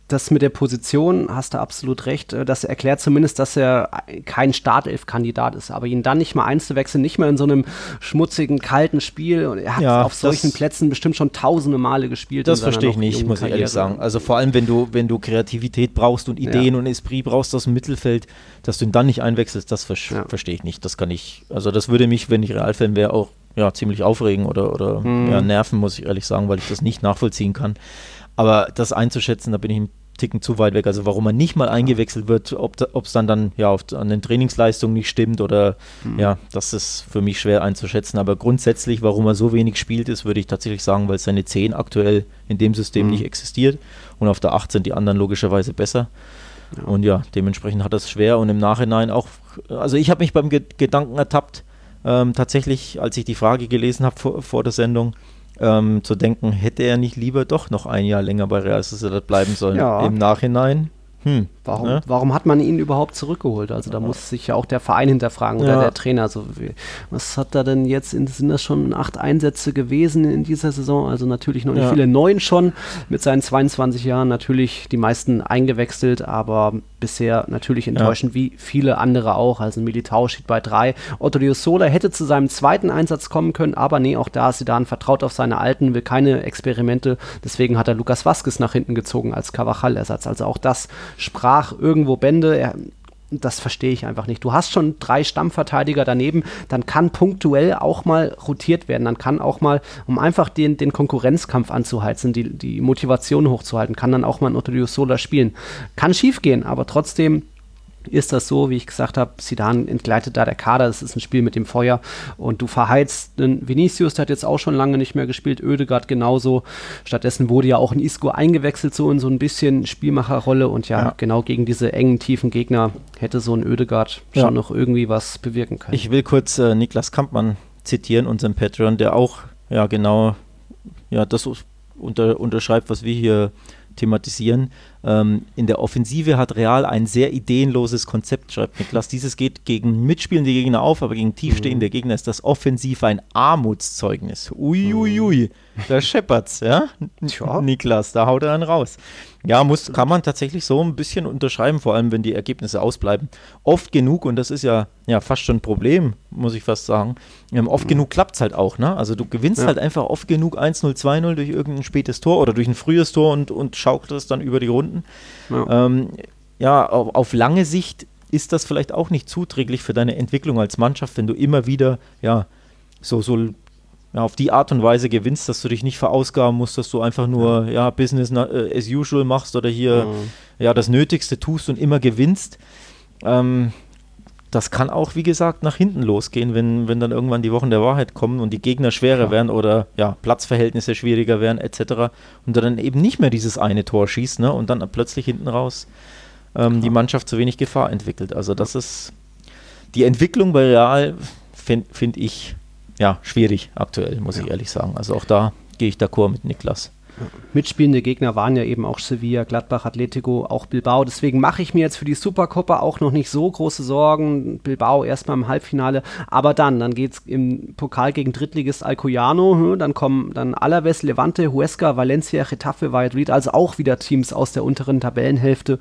Das mit der Position, hast du absolut recht, das erklärt zumindest, dass er kein Startelf-Kandidat ist, aber ihn dann nicht mal einzuwechseln, nicht mal in so einem schmutzigen, kalten Spiel, und er hat ja, auf solchen Plätzen bestimmt schon tausende Male gespielt. Das verstehe ich nicht, muss ich ehrlich sagen. Also vor allem, wenn du, wenn du Kreativität brauchst und Ideen ja. und Esprit brauchst aus dem Mittelfeld, dass du ihn dann nicht einwechselst, das ver- ja. verstehe ich nicht. Das kann ich, also das würde mich, wenn ich Real-Fan wäre, auch ja, ziemlich aufregen oder, oder mhm. ja, nerven, muss ich ehrlich sagen, weil ich das nicht nachvollziehen kann. Aber das einzuschätzen, da bin ich ein Ticken zu weit weg. Also warum man nicht mal eingewechselt wird, ob es dann, dann ja auf, an den Trainingsleistungen nicht stimmt oder mhm. ja, das ist für mich schwer einzuschätzen. Aber grundsätzlich, warum er so wenig spielt, ist, würde ich tatsächlich sagen, weil seine zehn aktuell in dem System mhm. nicht existiert und auf der acht sind die anderen logischerweise besser. Ja. Und ja, dementsprechend hat er es schwer und im Nachhinein auch, also ich habe mich beim Ge- Gedanken ertappt, ähm, tatsächlich, als ich die Frage gelesen habe vor, vor der Sendung, Ähm, zu denken, hätte er nicht lieber doch noch ein Jahr länger bei Real Sociedad bleiben sollen. Ja. Im Nachhinein, hm, warum, ne? warum hat man ihn überhaupt zurückgeholt? Also da muss sich ja auch der Verein hinterfragen oder ja. der Trainer. Also, wie, was hat da denn jetzt, in, sind das schon acht Einsätze gewesen in dieser Saison? Also natürlich noch nicht ja. viele, neun schon mit seinen zweiundzwanzig Jahren, natürlich die meisten eingewechselt, aber bisher natürlich enttäuschend, ja. wie viele andere auch. Also Militao steht bei drei. Odriozola hätte zu seinem zweiten Einsatz kommen können, aber nee, auch da ist Zidane vertraut auf seine Alten, will keine Experimente. Deswegen hat er Lucas Vázquez nach hinten gezogen als Carvajal-Ersatz. Also auch das sprach irgendwo Bände. Er, das verstehe ich einfach nicht. Du hast schon drei Stammverteidiger daneben, dann kann punktuell auch mal rotiert werden. Dann kann auch mal, um einfach den, den Konkurrenzkampf anzuheizen, die, die Motivation hochzuhalten, kann dann auch mal ein Odriozola spielen. Kann schief gehen, aber trotzdem ist das so, wie ich gesagt habe, Zidane entgleitet da der Kader, das ist ein Spiel mit dem Feuer und du verheizt einen Vinicius, der hat jetzt auch schon lange nicht mehr gespielt, Ødegaard genauso, stattdessen wurde ja auch ein Isco eingewechselt, so in so ein bisschen Spielmacherrolle und ja, ja. genau gegen diese engen, tiefen Gegner hätte so ein Ødegaard ja. schon noch irgendwie was bewirken können. Ich will kurz äh, Niklas Kampmann zitieren, unseren Patreon, der auch ja genau ja, das unter, unterschreibt, was wir hier thematisieren. Ähm, in der Offensive hat Real ein sehr ideenloses Konzept, schreibt Niklas. Dieses geht gegen mitspielende Gegner auf, aber gegen tiefstehende mhm. Gegner ist das offensiv ein Armutszeugnis. Uiuiui, ui, ui. Da scheppert's, ja? Tja. Niklas, da haut er einen raus. Ja, muss, kann man tatsächlich so ein bisschen unterschreiben, vor allem wenn die Ergebnisse ausbleiben. Oft genug, und das ist ja, ja fast schon ein Problem, muss ich fast sagen, ähm, oft mhm. genug klappt es halt auch, ne? Also du gewinnst ja. halt einfach oft genug eins null, zwei null durch irgendein spätes Tor oder durch ein frühes Tor und, und schaukelst dann über die Runden. Ja, ähm, ja auf, auf lange Sicht ist das vielleicht auch nicht zuträglich für deine Entwicklung als Mannschaft, wenn du immer wieder, ja, so, so ja, auf die Art und Weise gewinnst, dass du dich nicht verausgaben musst, dass du einfach nur ja, ja Business äh, as usual machst oder hier mhm. ja, das Nötigste tust und immer gewinnst. Ähm, das kann auch, wie gesagt, nach hinten losgehen, wenn, wenn dann irgendwann die Wochen der Wahrheit kommen und die Gegner schwerer ja. werden oder ja, Platzverhältnisse schwieriger werden et cetera. Und du dann eben nicht mehr dieses eine Tor schießt, ne, und dann plötzlich hinten raus ähm, die Mannschaft zu wenig Gefahr entwickelt. Also das ist die Entwicklung bei Real, finde find ich, ja, schwierig aktuell, muss ja. ich ehrlich sagen. Also auch da gehe ich d'accord mit Niklas. Ja. Mitspielende Gegner waren ja eben auch Sevilla, Gladbach, Atletico, auch Bilbao. Deswegen mache ich mir jetzt für die Supercopa auch noch nicht so große Sorgen. Bilbao erstmal im Halbfinale, aber dann, dann geht es im Pokal gegen Drittligist Alcoyano, dann kommen dann Alaves, Levante, Huesca, Valencia, Getafe, Valladolid, also auch wieder Teams aus der unteren Tabellenhälfte.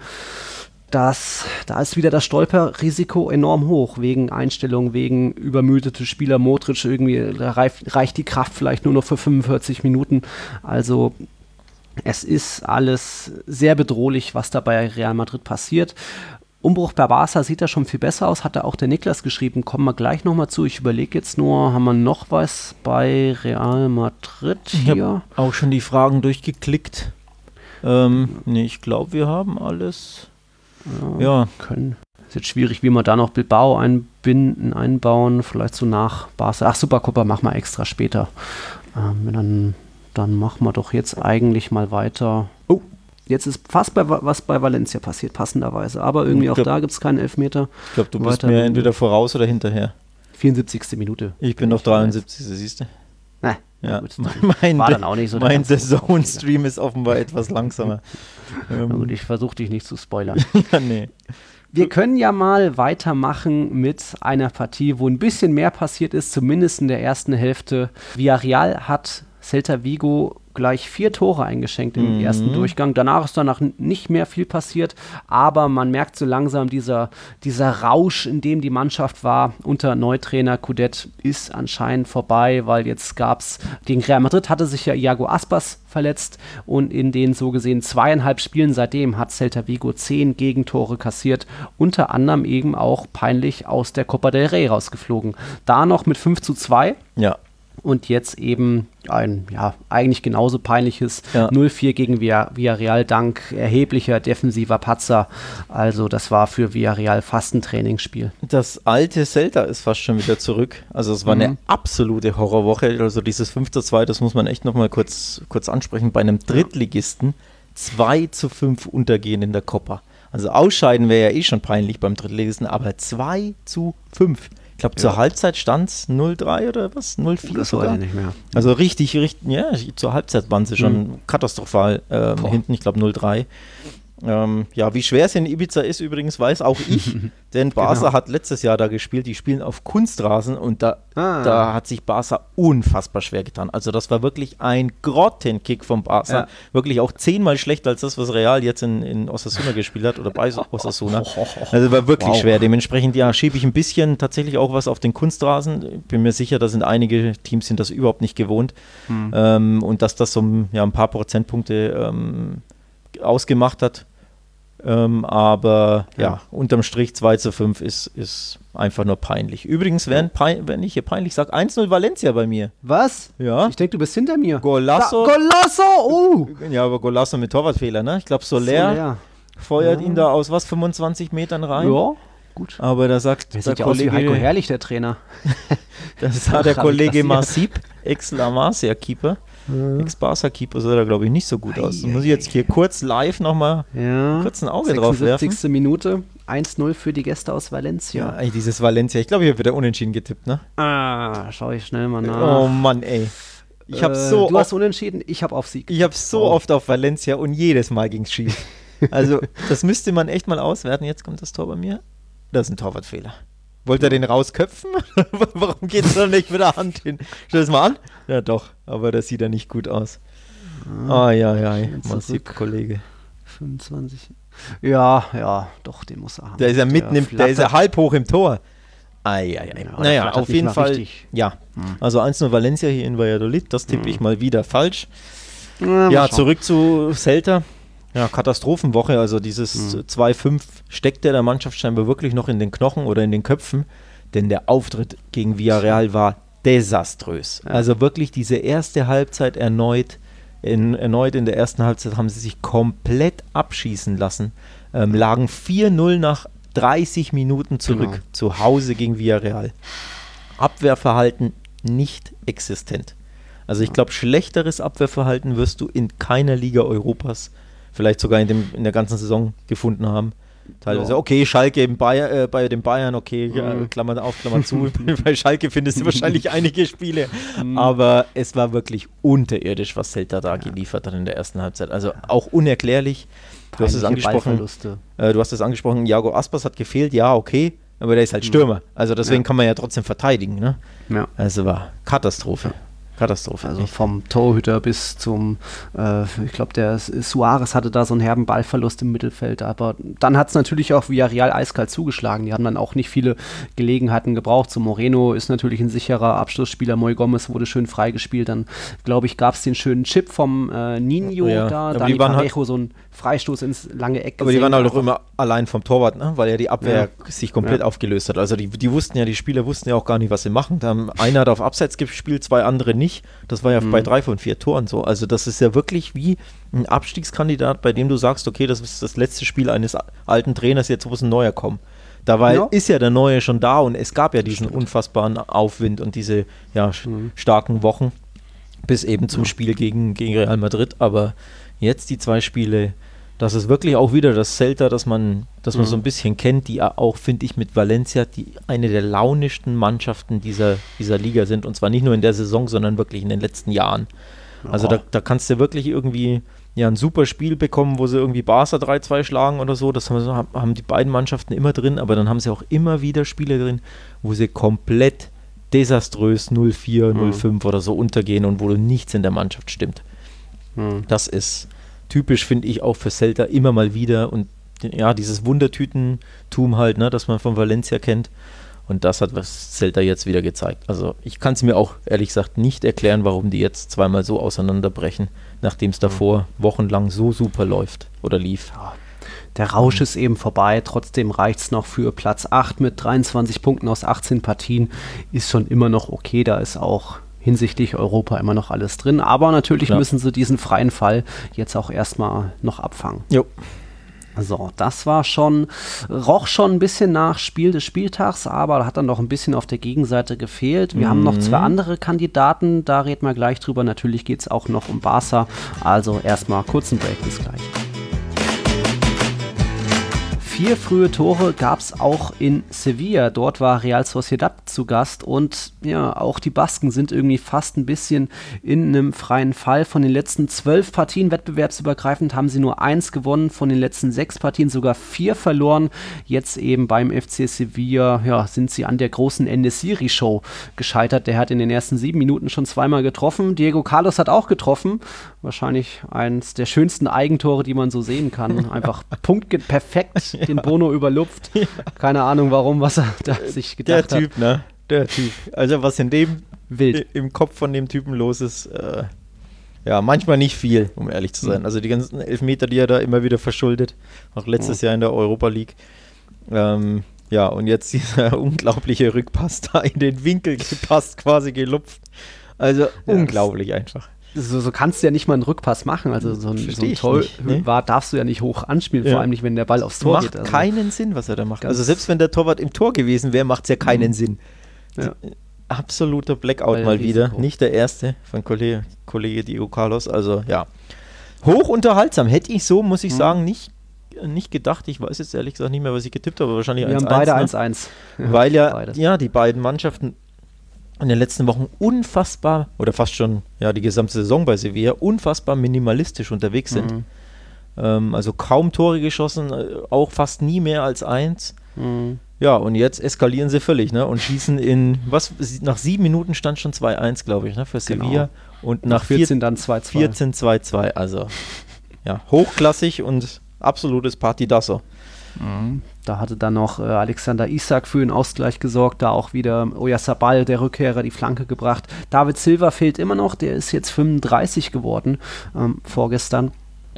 Das, da ist wieder das Stolperrisiko enorm hoch, wegen Einstellung, wegen übermüdete Spieler. Modric irgendwie, da reicht, reicht die Kraft vielleicht nur noch für fünfundvierzig Minuten. Also es ist alles sehr bedrohlich, was da bei Real Madrid passiert. Umbruch bei Barca sieht da schon viel besser aus, hat da auch der Niklas geschrieben, kommen wir gleich nochmal zu. Ich überlege jetzt nur, haben wir noch was bei Real Madrid hier? Ich habe auch schon die Fragen durchgeklickt. Ähm, nee, ich glaube, wir haben alles... Ja, ja. Können. Ist jetzt schwierig, wie man da noch Bilbao einbinden, einbauen, vielleicht so nach Barca. Ach, Supercopa machen wir extra später. Ähm, dann, dann machen wir doch jetzt eigentlich mal weiter. Oh, jetzt ist fast bei, was bei Valencia passiert, passenderweise. Aber irgendwie glaub, auch da gibt es keinen Elfmeter. Ich glaube, du bist mir entweder voraus oder hinterher. vierundsiebzigste Minute. Ich bin noch dreiundsiebzigste siehst du? Ne. Ja, mein, war dann auch nicht so mein Saison-Stream ist offenbar etwas langsamer. ähm. Gut, ich versuche dich nicht zu spoilern. Ja, nee. Wir können ja mal weitermachen mit einer Partie, wo ein bisschen mehr passiert ist, zumindest in der ersten Hälfte. Villarreal hat Celta Vigo gleich vier Tore eingeschenkt im Mhm. ersten Durchgang. Danach ist danach nicht mehr viel passiert, aber man merkt so langsam, dieser, dieser Rausch, in dem die Mannschaft war, unter Neutrainer Coudet, ist anscheinend vorbei, weil jetzt gab es, gegen Real Madrid hatte sich ja Iago Aspas verletzt und in den so gesehen zweieinhalb Spielen seitdem hat Celta Vigo zehn Gegentore kassiert, unter anderem eben auch peinlich aus der Copa del Rey rausgeflogen. Da noch mit fünf zu zwei. Ja. Und jetzt eben ein, ja, eigentlich genauso peinliches Ja. null vier gegen Villa- Villarreal dank erheblicher defensiver Patzer. Also das war für Villarreal fast ein Trainingsspiel. Das alte Celta ist fast schon wieder zurück. Also es war Mhm. eine absolute Horrorwoche. Also dieses fünf zu zwei, das muss man echt nochmal kurz, kurz ansprechen. Bei einem Drittligisten zwei zu fünf untergehen in der Copa. Also ausscheiden wäre ja eh schon peinlich beim Drittligisten, aber zwei zu fünf. Ich glaube, zur Ja. Halbzeit stand es null drei oder was? null vier Das sogar? weiß ich nicht mehr. Also richtig, richtig, ja, zur Halbzeit waren sie schon Mhm. katastrophal ähm, Boah. hinten, ich glaube null drei. Ähm, ja, wie schwer es in Ibiza ist übrigens, weiß auch ich, denn Barca Genau. hat letztes Jahr da gespielt, die spielen auf Kunstrasen und da, Ah. da hat sich Barca unfassbar schwer getan. Also das war wirklich ein Grottenkick vom Barca, Ja. wirklich auch zehnmal schlechter als das, was Real jetzt in, in Osasuna gespielt hat oder bei Osasuna. Also war wirklich Wow. schwer. Dementsprechend, ja, schiebe ich ein bisschen tatsächlich auch was auf den Kunstrasen. Bin mir sicher, da sind einige Teams sind das überhaupt nicht gewohnt. Hm. Ähm, und dass das so ja, ein paar Prozentpunkte ähm, ausgemacht hat. Ähm, aber ja. Ja. unterm Strich zwei zu fünf ist, ist einfach nur peinlich. Übrigens, wenn, pein, wenn ich hier peinlich sage, eins null Valencia bei mir. Was? Ja. Ich denke, du bist hinter mir. Golasso. Da, Golasso! Oh! Ja, aber Golasso mit Torwartfehler, ne? Ich glaube, Soler Soler. feuert Ja. ihn da aus was, fünfundzwanzig Metern rein. Ja, gut. Aber da sagt Der der sieht ja aus wie Heiko Kollege, Herrlich, der Trainer. das sah der Javi Kollege Gracia. Masip, Ex-La Masia-Keeper, Ex-Barca-Keeper, sah da glaube ich nicht so gut aus. Da muss ich jetzt hier kurz live nochmal Ja. kurz ein Auge drauf werfen. sechsundsiebzigste Minute, eins null für die Gäste aus Valencia. Ja, ey, dieses Valencia, ich glaube, ich habe wieder unentschieden getippt, ne? Ah, schau ich schnell mal nach. Oh Mann, ey. Ich habe Äh, so, du hast oft, unentschieden, ich habe auf Sieg. ich hab so Oh. oft auf Valencia und jedes Mal ging's schief. Also, das müsste man echt mal auswerten. Jetzt kommt das Tor bei mir. Das ist ein Torwartfehler. Wollte er den rausköpfen? Warum geht er dann nicht mit der Hand hin? Stell das mal an. Ja, doch, aber das sieht ja nicht gut aus. Ah, ja, ja, Schön massiv, zurück. Kollege. fünfundzwanzig. Ja, ja, doch, den muss er haben. Der ist ja mitten im, der ist ja flattert. halb hoch im Tor. Ei, ei, ei. Ja, aber der naja, flattert auf nicht jeden mal Fall. richtig. Ja, Hm. also eins null Valencia hier in Valladolid, das tippe ich mal wieder falsch. Ja, mal Ja, schauen. zurück zu Celta. Ja, Katastrophenwoche, also dieses Mhm. zwei fünf steckt der Mannschaft scheinbar wirklich noch in den Knochen oder in den Köpfen, denn der Auftritt gegen Villarreal war desaströs. Ja. Also wirklich diese erste Halbzeit erneut, in, erneut in der ersten Halbzeit haben sie sich komplett abschießen lassen, ähm, lagen vier null nach dreißig Minuten zurück, Genau. zu Hause gegen Villarreal. Abwehrverhalten nicht existent. Also ich glaube, schlechteres Abwehrverhalten wirst du in keiner Liga Europas, vielleicht sogar in, dem, in der ganzen Saison gefunden haben. Teilweise, Ja. okay, Schalke im Bayer, äh, bei den Bayern, okay, ja, Mhm. Klammer auf, Klammer zu. Bei Schalke findest du wahrscheinlich einige Spiele. Mhm. Aber es war wirklich unterirdisch, was Celta da geliefert hat in der ersten Halbzeit. Also auch unerklärlich. Du hast es Peinliche angesprochen. Ballverluste. Äh, du hast es angesprochen, Iago Aspas hat gefehlt, ja, okay. Aber der ist halt Stürmer. Also deswegen Ja. kann man ja trotzdem verteidigen. Ne? Ja. Also war Katastrophe. Katastrophe. Also vom Torhüter bis zum, äh, ich glaube, der Suarez hatte da so einen herben Ballverlust im Mittelfeld. Aber dann hat es natürlich auch Villarreal eiskalt zugeschlagen. Die haben dann auch nicht viele Gelegenheiten gebraucht. So Moreno ist natürlich ein sicherer Abschlussspieler. Moy Gomez wurde schön freigespielt. Dann, glaube ich, gab es den schönen Chip vom äh, Nino Ja, da. aber Dani die waren halt- Parejo, so ein Freistoß ins lange Eck. Aber die waren gesenkt. halt auch immer allein vom Torwart, ne? Weil ja die Abwehr sich komplett Ja. aufgelöst hat. Also die, die wussten ja, die Spieler wussten ja auch gar nicht, was sie machen. Da haben, einer hat auf Abseits gespielt, zwei andere nicht. Das war ja Mhm. bei drei von vier Toren so. Also das ist ja wirklich wie ein Abstiegskandidat, bei dem du sagst, okay, das ist das letzte Spiel eines alten Trainers, jetzt muss ein neuer kommen. Dabei Ja. ist ja der Neue schon da und es gab ja diesen unfassbaren Aufwind und diese ja, sch- Mhm. starken Wochen bis eben zum Spiel gegen, gegen Real Madrid. Aber jetzt die zwei Spiele, das ist wirklich auch wieder das Celta, das man, das man Mhm. so ein bisschen kennt, die auch, finde ich, mit Valencia, die eine der launischsten Mannschaften dieser, dieser Liga sind. Und zwar nicht nur in der Saison, sondern wirklich in den letzten Jahren. Also Ja. da, da kannst du wirklich irgendwie ja, ein super Spiel bekommen, wo sie irgendwie Barca drei zwei schlagen oder so. Das haben, haben die beiden Mannschaften immer drin, aber dann haben sie auch immer wieder Spiele drin, wo sie komplett desaströs null vier, null fünf oder so untergehen und wo nichts in der Mannschaft stimmt. Hm. Das ist typisch, finde ich, auch für Celta immer mal wieder. Und ja, dieses Wundertütentum halt, ne, das man von Valencia kennt. Und das hat was Celta jetzt wieder gezeigt. Also ich kann es mir auch ehrlich gesagt nicht erklären, warum die jetzt zweimal so auseinanderbrechen, nachdem es davor wochenlang so super läuft oder lief. Ja. Der Rausch ist eben vorbei, trotzdem reicht es noch für Platz acht mit dreiundzwanzig Punkten aus achtzehn Partien. Ist schon immer noch okay, da ist auch hinsichtlich Europa immer noch alles drin. Aber natürlich ja. müssen sie diesen freien Fall jetzt auch erstmal noch abfangen. Jo. So, das war schon, roch schon ein bisschen nach Spiel des Spieltags, aber hat dann noch ein bisschen auf der Gegenseite gefehlt. Wir mhm. haben noch zwei andere Kandidaten, da reden wir gleich drüber. Natürlich geht es auch noch um Barca. Also erstmal kurzen Break, bis gleich. Vier frühe Tore gab es auch in Sevilla. Dort war Real Sociedad zu Gast und ja, auch die Basken sind irgendwie fast ein bisschen in einem freien Fall. Von den letzten zwölf Partien wettbewerbsübergreifend haben sie nur eins gewonnen, von den letzten sechs Partien sogar vier verloren. Jetzt eben beim F C Sevilla ja, sind sie an der großen En-Nesyri-Show gescheitert. Der hat in den ersten sieben Minuten schon zweimal getroffen. Diego Carlos hat auch getroffen. Wahrscheinlich eines der schönsten Eigentore, die man so sehen kann. Einfach Punkt perfekt den Bono überlupft. Ja. Keine Ahnung warum, was er da sich gedacht Der Typ, hat. ne? Der Typ. Also was in dem Wild. im Kopf von dem Typen los ist, äh, ja, manchmal nicht viel, um ehrlich zu sein. Mhm. Also die ganzen Elfmeter, die er da immer wieder verschuldet, auch letztes mhm. Jahr in der Europa League. Ähm, ja, und jetzt dieser unglaubliche Rückpass da in den Winkel gepasst, quasi gelupft. Also ja, unglaublich einfach. So, so kannst du ja nicht mal einen Rückpass machen. Also so ein, so ein Tor ne? war, darfst du ja nicht hoch anspielen, ja. vor allem nicht, wenn der Ball aufs Tor macht geht. Macht also keinen Sinn, was er da macht. Also selbst wenn der Torwart im Tor gewesen wäre, macht es ja keinen mhm. Sinn. Ja. Absoluter Blackout Weil mal wieder. Risiko. Nicht der erste von Kollege, Kollege Diego Carlos. Also ja, hoch unterhaltsam. Hätte ich so, muss ich mhm. sagen, nicht, nicht gedacht. Ich weiß jetzt ehrlich gesagt nicht mehr, was ich getippt habe. Wahrscheinlich Wir haben beide eins eins. Ne? Weil ja, ja die beiden Mannschaften in den letzten Wochen unfassbar, oder fast schon ja die gesamte Saison bei Sevilla, unfassbar minimalistisch unterwegs sind. Mhm. Ähm, also kaum Tore geschossen, auch fast nie mehr als eins. Mhm. Ja, und jetzt eskalieren sie völlig, ne? Und schießen in, was, nach sieben Minuten stand schon zwei eins, glaube ich, ne? Für Sevilla. Genau. Und nach, nach vierzehn vier, dann zwei zwei. vierzehn zwei zwei, also ja, hochklassig und absolutes Partidasso. Mhm. Da hatte dann noch äh, Alexander Isak für den Ausgleich gesorgt, da auch wieder Oyarzabal, der Rückkehrer, die Flanke gebracht. David Silva fehlt immer noch, der ist jetzt fünfunddreißig geworden ähm, vorgestern.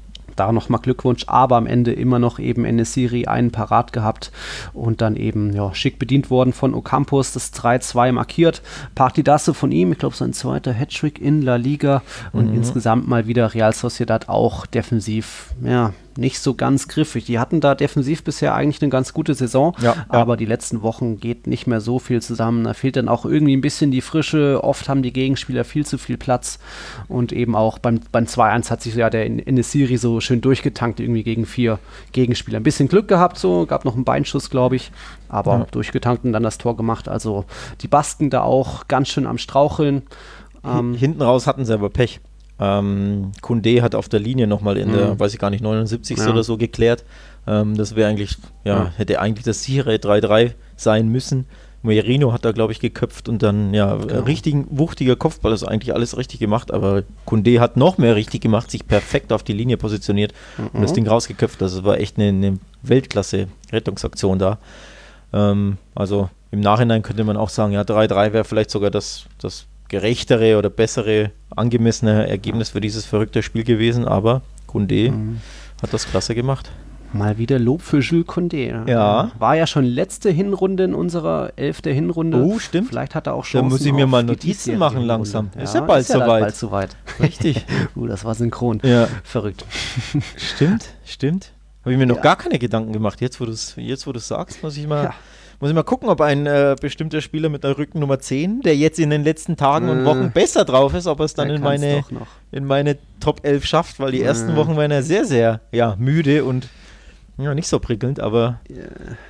Da nochmal Glückwunsch, aber am Ende immer noch eben En-Nesyri einen parat gehabt und dann eben ja, schick bedient worden von Ocampos, das drei zwei markiert. Partidasse von ihm, ich glaube sein zweiter Hattrick in La Liga und mhm. insgesamt mal wieder Real Sociedad auch defensiv, ja, nicht so ganz griffig. Die hatten da defensiv bisher eigentlich eine ganz gute Saison, ja, aber ja. die letzten Wochen geht nicht mehr so viel zusammen. Da fehlt dann auch irgendwie ein bisschen die Frische. Oft haben die Gegenspieler viel zu viel Platz und eben auch beim, beim zwei eins hat sich ja der En-Nesyri so schön durchgetankt irgendwie gegen vier Gegenspieler. Ein bisschen Glück gehabt, so, gab noch einen Beinschuss, glaube ich, aber ja. durchgetankt und dann das Tor gemacht. Also die Basken da auch ganz schön am Straucheln. Ähm, Hinten raus hatten sie aber Pech. Ähm, Koundé hat auf der Linie nochmal in mhm. der, weiß ich gar nicht, neunundsiebzigsten Ja. oder so geklärt. Ähm, das wäre eigentlich, ja, ja, hätte eigentlich das sichere drei drei sein müssen. Merino hat da, glaube ich, geköpft und dann, ja, genau. richtig wuchtiger Kopfball, also eigentlich alles richtig gemacht, aber Koundé hat noch mehr richtig gemacht, sich perfekt auf die Linie positioniert mhm. und das Ding rausgeköpft. Also es war echt eine, eine Weltklasse-Rettungsaktion da. Ähm, also im Nachhinein könnte man auch sagen, ja, drei drei wäre vielleicht sogar das, das gerechtere oder bessere, angemessene Ergebnis für dieses verrückte Spiel gewesen, aber Koundé mhm. hat das klasse gemacht. Mal wieder Lob für Jules Koundé. Ja. War ja schon letzte Hinrunde in unserer elfte Hinrunde. Oh, stimmt. Vielleicht hat er auch Chancen. Da muss ich mir mal Notizen machen langsam. Ja, ist ja bald ist ja soweit. bald soweit. Richtig. uh, das war synchron. Ja. Verrückt. Stimmt, stimmt. Habe ich mir noch ja. gar keine Gedanken gemacht. Jetzt, wo du es jetzt, wo du sagst, muss ich mal... Ja. Muss ich mal gucken, ob ein äh, bestimmter Spieler mit der Rückennummer zehn, der jetzt in den letzten Tagen äh, und Wochen besser drauf ist, ob er es dann in meine, in meine Top elf schafft, weil die äh. ersten Wochen waren ja sehr, sehr ja, müde und ja, nicht so prickelnd, aber yeah.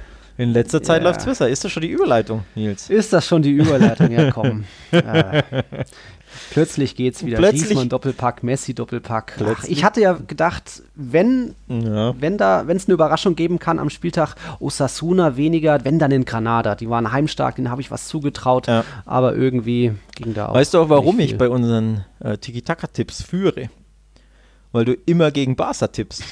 in letzter Zeit yeah. läuft es besser. Ist das schon die Überleitung, Nils? Ist das schon die Überleitung? Ja, komm. äh. Plötzlich geht's wieder. Griezmann Doppelpack, Messi Doppelpack. Ach, ich hatte ja gedacht, wenn ja. wenn da, wenn es eine Überraschung geben kann am Spieltag, Osasuna weniger, wenn dann in Granada. Die waren heimstark, denen habe ich was zugetraut, ja. aber irgendwie ging da auch. Weißt du auch, warum ich bei unseren äh, Tiki-Taka-Tipps führe? weil du immer gegen Barca tippst.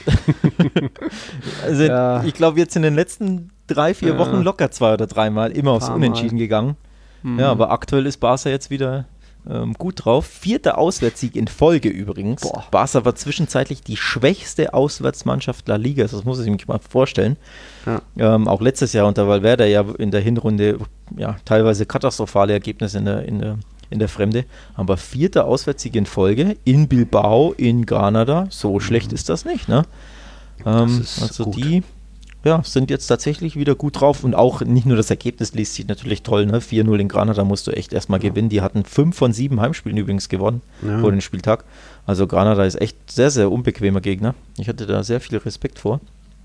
Also ja. ich glaube, jetzt in den letzten drei, vier ja. Wochen locker zwei oder dreimal immer aufs Unentschieden Mal. gegangen. Mhm. Ja, aber aktuell ist Barca jetzt wieder ähm, gut drauf. Vierter Auswärtssieg in Folge übrigens. Boah. Barca war zwischenzeitlich die schwächste Auswärtsmannschaft La Liga. Das muss ich mir mal vorstellen. Ja. Ähm, auch letztes Jahr unter Valverde ja in der Hinrunde ja, teilweise katastrophale Ergebnisse in der, in der in der Fremde, aber vierter Auswärtssieg in Folge in Bilbao, in Granada, so mhm. schlecht ist das nicht, ne? Ähm, also gut. Die ja, sind jetzt tatsächlich wieder gut drauf und auch nicht nur das Ergebnis liest sich natürlich toll, ne? vier null in Granada musst du echt erstmal ja. gewinnen, die hatten fünf von sieben Heimspielen übrigens gewonnen ja. vor dem Spieltag, also Granada ist echt sehr, sehr unbequemer Gegner, ich hatte da sehr viel Respekt vor.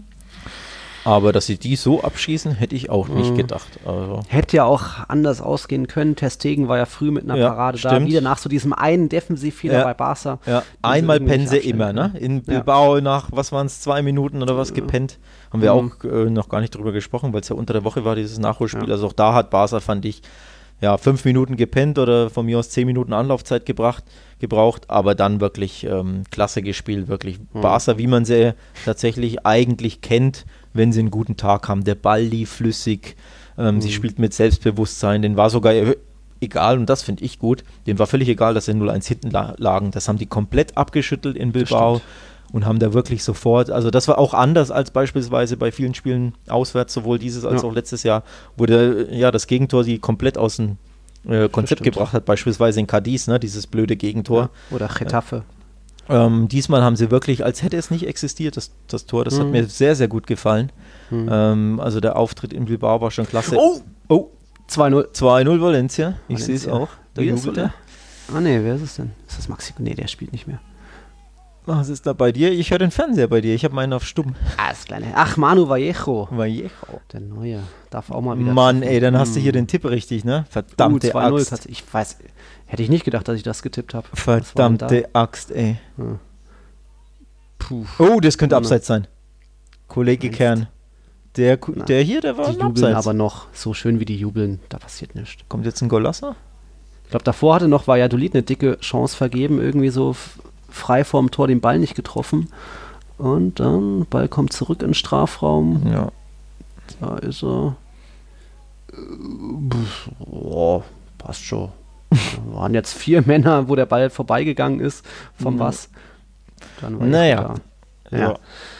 Aber dass sie die so abschießen, hätte ich auch nicht gedacht. Also. Hätte ja auch anders ausgehen können. Ter Stegen war ja früh mit einer ja, Parade stimmt. da. Wieder nach so diesem einen Defensivfehler ja. bei Barca. Ja. Einmal pennen sie immer, ne? In Bilbao ja. nach, was waren es, zwei Minuten oder was gepennt. Haben wir mhm. auch äh, noch gar nicht drüber gesprochen, weil es ja unter der Woche war, dieses Nachholspiel. Ja. Also auch da hat Barca, fand ich, ja, fünf Minuten gepennt oder von mir aus zehn Minuten Anlaufzeit gebracht, gebraucht, aber dann wirklich ähm, klasse gespielt. Wirklich mhm. Barca, wie man sie tatsächlich eigentlich kennt, wenn sie einen guten Tag haben. Der Ball lief flüssig, ähm, mhm. sie spielt mit Selbstbewusstsein, denen war sogar egal, und das finde ich gut, denen war völlig egal, dass sie null eins hinten la- lagen. Das haben die komplett abgeschüttelt in Bilbao und haben da wirklich sofort, also das war auch anders als beispielsweise bei vielen Spielen auswärts, sowohl dieses als ja. auch letztes Jahr, wo der, ja, das Gegentor sie komplett aus dem äh, Konzept gebracht hat, beispielsweise in Cadiz, ne, dieses blöde Gegentor. Ja. Oder Getafe. Äh, Ähm, diesmal haben sie wirklich, als hätte es nicht existiert, das, das Tor. Das mhm. hat mir sehr, sehr gut gefallen. Mhm. Ähm, also der Auftritt in Bilbao war schon klasse. Oh! Oh! zwei null. zwei null Valencia. Ich sehe es auch. Da jubelt er. Ah ne, wer ist es denn? Ist das Maxi? Ne, der spielt nicht mehr. Was ist da bei dir? Ich höre den Fernseher bei dir. Ich habe meinen auf stumm. Ah, das kleine. Ach, Manu Vallejo. Vallejo. Der Neue. Darf auch mal wieder. Mann, ey, dann hast du hier den Tipp richtig, ne? Verdammte uh, zwei null, Axt. Ich weiß, hätte ich nicht gedacht, dass ich das getippt habe. Verdammte Axt, ey. Hm. Puh. Oh, das könnte abseits sein. Kollege Echt? Kern. Der, Na, der hier, der war die jubeln aber noch so schön, wie die jubeln. Da passiert nichts. Kommt jetzt ein Golassa? Ich glaube, davor hatte noch Valladolid eine dicke Chance vergeben. Irgendwie so f- frei vorm Tor den Ball nicht getroffen. Und dann, Ball kommt zurück in den Strafraum. Ja. Da ist er. Oh, passt schon. Da waren jetzt vier Männer, wo der Ball vorbeigegangen ist. Vom mhm. was? Dann war naja. Da. Ja.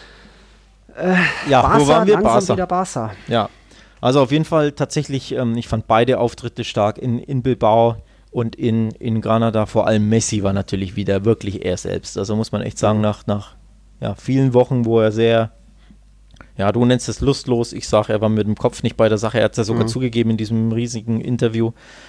Ja, äh, ja Barca, wo waren wir? Barca. Wieder Barca. Ja, also auf jeden Fall tatsächlich, ähm, ich fand beide Auftritte stark in, in Bilbao und in, in Granada. Vor allem Messi war natürlich wieder wirklich er selbst. Also muss man echt sagen, nach, nach ja, vielen Wochen, wo er sehr, ja, du nennst es lustlos, ich sage, er war mit dem Kopf nicht bei der Sache. Er hat es ja sogar mhm. zugegeben in diesem riesigen Interview,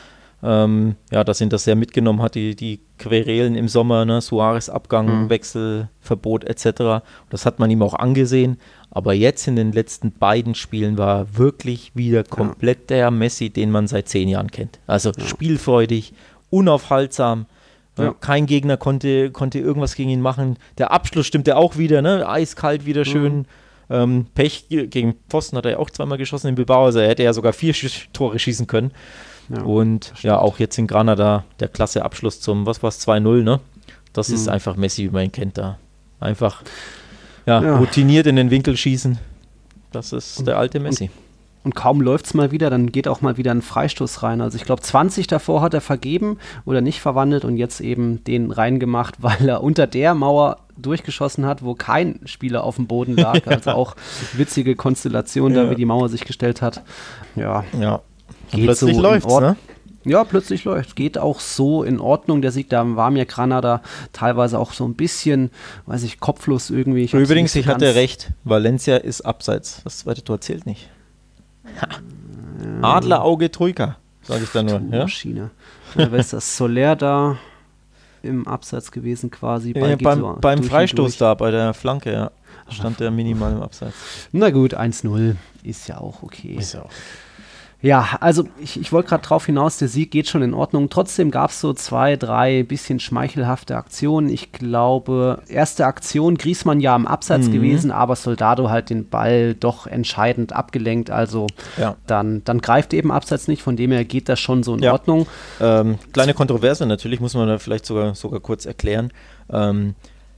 ähm, ja, dass ihn das sehr mitgenommen hat, die, die Querelen im Sommer, ne, Suarez-Abgang, mhm. Wechselverbot et cetera. Das hat man ihm auch angesehen. Aber jetzt in den letzten beiden Spielen war er wirklich wieder komplett ja. der Messi, den man seit zehn Jahren kennt. Also ja. spielfreudig, unaufhaltsam. Ja. Kein Gegner konnte, konnte irgendwas gegen ihn machen. Der Abschluss stimmte auch wieder, ne? Eiskalt wieder schön. Mhm. Ähm, Pech gegen Pfosten hat er ja auch zweimal geschossen in Bilbao. Also er hätte ja sogar vier Sch- Tore schießen können. Ja, und ja, auch jetzt in Granada der klasse Abschluss zum, was war es, zwei null, ne? Das mhm. ist einfach Messi, wie man ihn kennt da. Einfach ja, ja. routiniert in den Winkel schießen. Das ist und, der alte Messi. Und, und kaum läuft es mal wieder, dann geht auch mal wieder ein Freistoß rein. Also ich glaube, zwanzig davor hat er vergeben oder nicht verwandelt und jetzt eben den reingemacht, weil er unter der Mauer durchgeschossen hat, wo kein Spieler auf dem Boden lag. Also auch witzige Konstellation ja. da, wie die Mauer sich gestellt hat. Ja, ja. Plötzlich so läuft's, Ord- ne? Ja, plötzlich läuft. Geht auch so in Ordnung. Der Sieg, da war mir Granada teilweise auch so ein bisschen, weiß ich, kopflos irgendwie. Ich Übrigens, so ich hatte recht. Valencia ist abseits. Das zweite Tor zählt nicht. Ha. Ja. Adlerauge Troika, sage ich da nur. Ja? Maschine. Ja, wer ist das? Soler da im Abseits gewesen quasi. Ja, beim so beim Freistoß da, bei der Flanke, ja. Stand der minimal im Abseits. Na gut, eins null ist ja auch okay. Ist ja auch. Ja, also ich, ich wollte gerade drauf hinaus, der Sieg geht schon in Ordnung. Trotzdem gab es so zwei, drei bisschen schmeichelhafte Aktionen. Ich glaube, erste Aktion, Griezmann ja am Abseits mhm. gewesen, aber Soldado halt den Ball doch entscheidend abgelenkt. Also ja. dann, dann greift eben Abseits nicht, von dem her geht das schon so in ja. Ordnung. Ähm, kleine Kontroverse natürlich, muss man da vielleicht sogar, sogar kurz erklären. Ähm,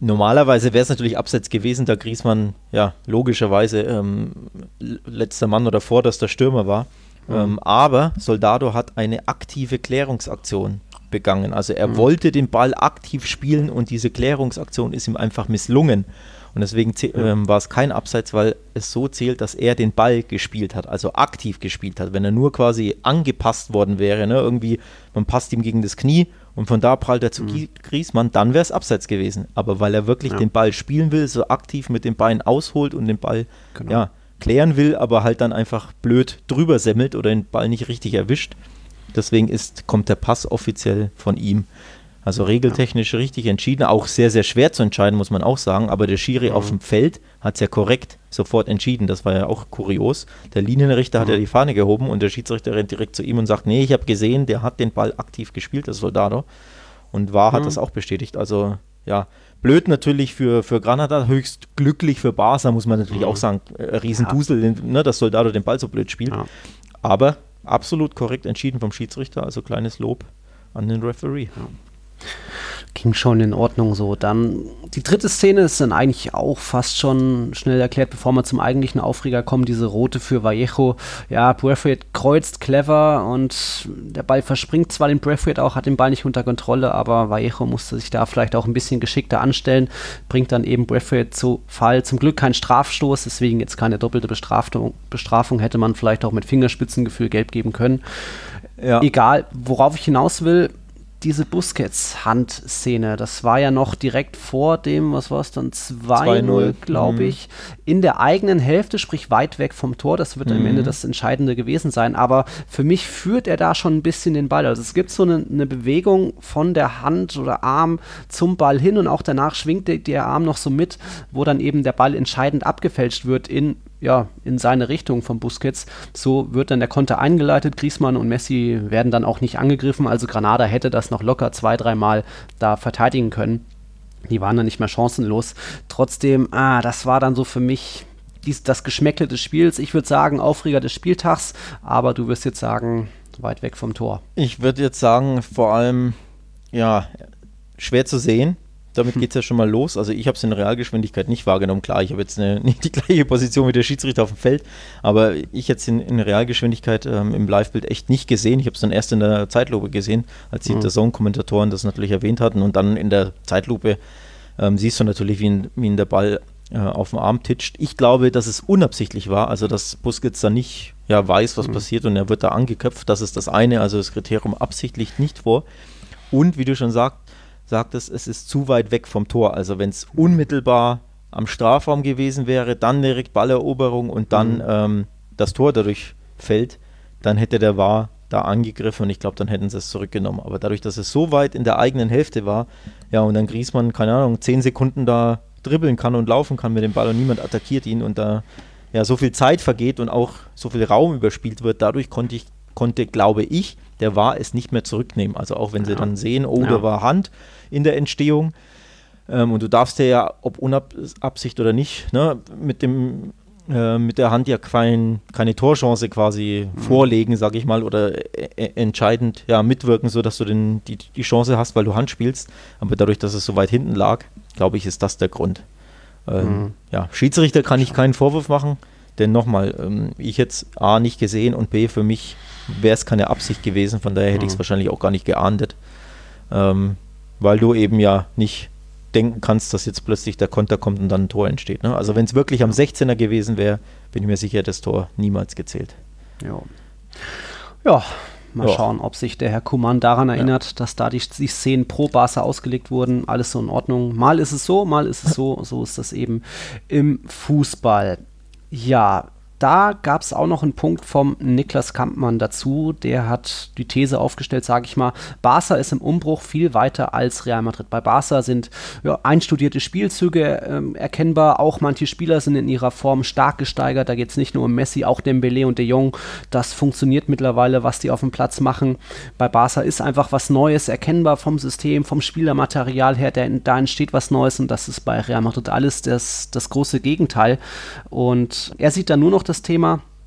Normalerweise wäre es natürlich abseits gewesen, da Griezmann ja logischerweise ähm, letzter Mann oder vorderster Stürmer war. Mhm. Ähm, aber Soldado hat eine aktive Klärungsaktion begangen. Also er mhm. wollte den Ball aktiv spielen und diese Klärungsaktion ist ihm einfach misslungen. Und deswegen ähm, war es kein Abseits, weil es so zählt, dass er den Ball gespielt hat, also aktiv gespielt hat. Wenn er nur quasi angepasst worden wäre, ne, irgendwie, man passt ihm gegen das Knie und von da prallt er zu mhm. Griezmann, dann wäre es Abseits gewesen. Aber weil er wirklich ja. den Ball spielen will, so aktiv mit dem Bein ausholt und den Ball genau. ja, klären will, aber halt dann einfach blöd drüber semmelt oder den Ball nicht richtig erwischt. Deswegen ist, kommt der Pass offiziell von ihm. Also regeltechnisch ja. richtig entschieden, auch sehr, sehr schwer zu entscheiden, muss man auch sagen, aber der Schiri mhm. auf dem Feld hat es ja korrekt sofort entschieden, das war ja auch kurios. Der Linienrichter mhm. hat ja die Fahne gehoben und der Schiedsrichter rennt direkt zu ihm und sagt, nee, ich habe gesehen, der hat den Ball aktiv gespielt, das Soldado, und V A R mhm. hat das auch bestätigt, also ja, blöd natürlich für, für Granada, höchst glücklich für Barca, muss man natürlich mhm. auch sagen, äh, Riesendusel, ja. ne, dass Soldado den Ball so blöd spielt, ja. aber absolut korrekt entschieden vom Schiedsrichter, also kleines Lob an den Referee. Ja. Ging schon in Ordnung so. Dann die dritte Szene ist dann eigentlich auch fast schon schnell erklärt, bevor wir zum eigentlichen Aufreger kommen, diese rote für Vallejo. Ja, Braithwaite kreuzt clever und der Ball verspringt zwar den Braithwaite auch, hat den Ball nicht unter Kontrolle, aber Vallejo musste sich da vielleicht auch ein bisschen geschickter anstellen, bringt dann eben Braithwaite zu Fall. Zum Glück kein Strafstoß, deswegen jetzt keine doppelte Bestrafung. Bestrafung hätte man vielleicht auch mit Fingerspitzengefühl gelb geben können. Ja. Egal, worauf ich hinaus will, diese Busquets-Handszene, das war ja noch direkt vor dem, was war es dann, zwei null, glaube ich, mhm. in der eigenen Hälfte, sprich weit weg vom Tor, das wird mhm. am Ende das Entscheidende gewesen sein, aber für mich führt er da schon ein bisschen den Ball, also es gibt so eine, eine Bewegung von der Hand oder Arm zum Ball hin und auch danach schwingt der, der Arm noch so mit, wo dann eben der Ball entscheidend abgefälscht wird in ja, in seine Richtung von Busquets. So wird dann der Konter eingeleitet. Griezmann und Messi werden dann auch nicht angegriffen. Also Granada hätte das noch locker zwei, dreimal da verteidigen können. Die waren dann nicht mehr chancenlos. Trotzdem, ah, das war dann so für mich dies, das Geschmäckle des Spiels. Ich würde sagen, Aufreger des Spieltags, aber du wirst jetzt sagen, weit weg vom Tor. Ich würde jetzt sagen, vor allem, ja, schwer zu sehen. Damit geht es ja schon mal los. Also ich habe es in Realgeschwindigkeit nicht wahrgenommen. Klar, ich habe jetzt eine, nicht die gleiche Position wie der Schiedsrichter auf dem Feld, aber ich jetzt in, in Realgeschwindigkeit ähm, im Livebild echt nicht gesehen. Ich habe es dann erst in der Zeitlupe gesehen, als die mhm. D A Z N-Kommentatoren das natürlich erwähnt hatten, und dann in der Zeitlupe ähm, siehst du natürlich, wie ihn, wie ihn der Ball äh, auf dem Arm titscht. Ich glaube, dass es unabsichtlich war, also dass Busquets da nicht ja, weiß, was mhm. passiert, und er wird da angeköpft. Das ist das eine, also das Kriterium Absicht liegt nicht vor. Und wie du schon sagst, sagt es, es ist zu weit weg vom Tor. Also wenn es unmittelbar am Strafraum gewesen wäre, dann direkt Balleroberung und dann mhm. ähm, das Tor dadurch fällt, dann hätte der V A R da angegriffen und ich glaube, dann hätten sie es zurückgenommen. Aber dadurch, dass es so weit in der eigenen Hälfte war, ja, und dann Griezmann, keine Ahnung, zehn Sekunden da dribbeln kann und laufen kann mit dem Ball und niemand attackiert ihn und da ja so viel Zeit vergeht und auch so viel Raum überspielt wird, dadurch konnte ich, konnte, glaube ich, der V A R es nicht mehr zurücknehmen. Also auch wenn sie ja. dann sehen, oh, ja. da war Hand in der Entstehung. Ähm, und du darfst ja, ob Unabsicht oder nicht, ne, mit dem äh, mit der Hand ja kein, keine Torchance quasi mhm. vorlegen, sage ich mal, oder äh, entscheidend ja, mitwirken, sodass du den, die, die Chance hast, weil du Hand spielst. Aber dadurch, dass es so weit hinten lag, glaube ich, ist das der Grund. Ähm, mhm. Ja, Schiedsrichter kann ich keinen Vorwurf machen, denn nochmal, ähm, ich jetzt A nicht gesehen und B, für mich wäre es keine Absicht gewesen, von daher hätte ich es mhm. wahrscheinlich auch gar nicht geahndet, ähm, weil du eben ja nicht denken kannst, dass jetzt plötzlich der Konter kommt und dann ein Tor entsteht. Ne? Also wenn es wirklich am sechzehner gewesen wäre, bin ich mir sicher, das Tor niemals gezählt. Ja, ja mal ja. schauen, ob sich der Herr Koeman daran erinnert, ja. dass da die, die Szenen pro Barca ausgelegt wurden. Alles so in Ordnung. Mal ist es so, mal ist es so. So ist das eben im Fußball. Ja, da gab es auch noch einen Punkt vom Niklas Kampmann dazu. Der hat die These aufgestellt, sage ich mal, Barca ist im Umbruch viel weiter als Real Madrid. Bei Barca sind ja, einstudierte Spielzüge ähm, erkennbar. Auch manche Spieler sind in ihrer Form stark gesteigert. Da geht es nicht nur um Messi, auch Dembélé und De Jong. Das funktioniert mittlerweile, was die auf dem Platz machen. Bei Barca ist einfach was Neues erkennbar vom System, vom Spielermaterial her. Der, da entsteht was Neues, und das ist bei Real Madrid alles das, das große Gegenteil. Und er sieht da nur noch das Thema,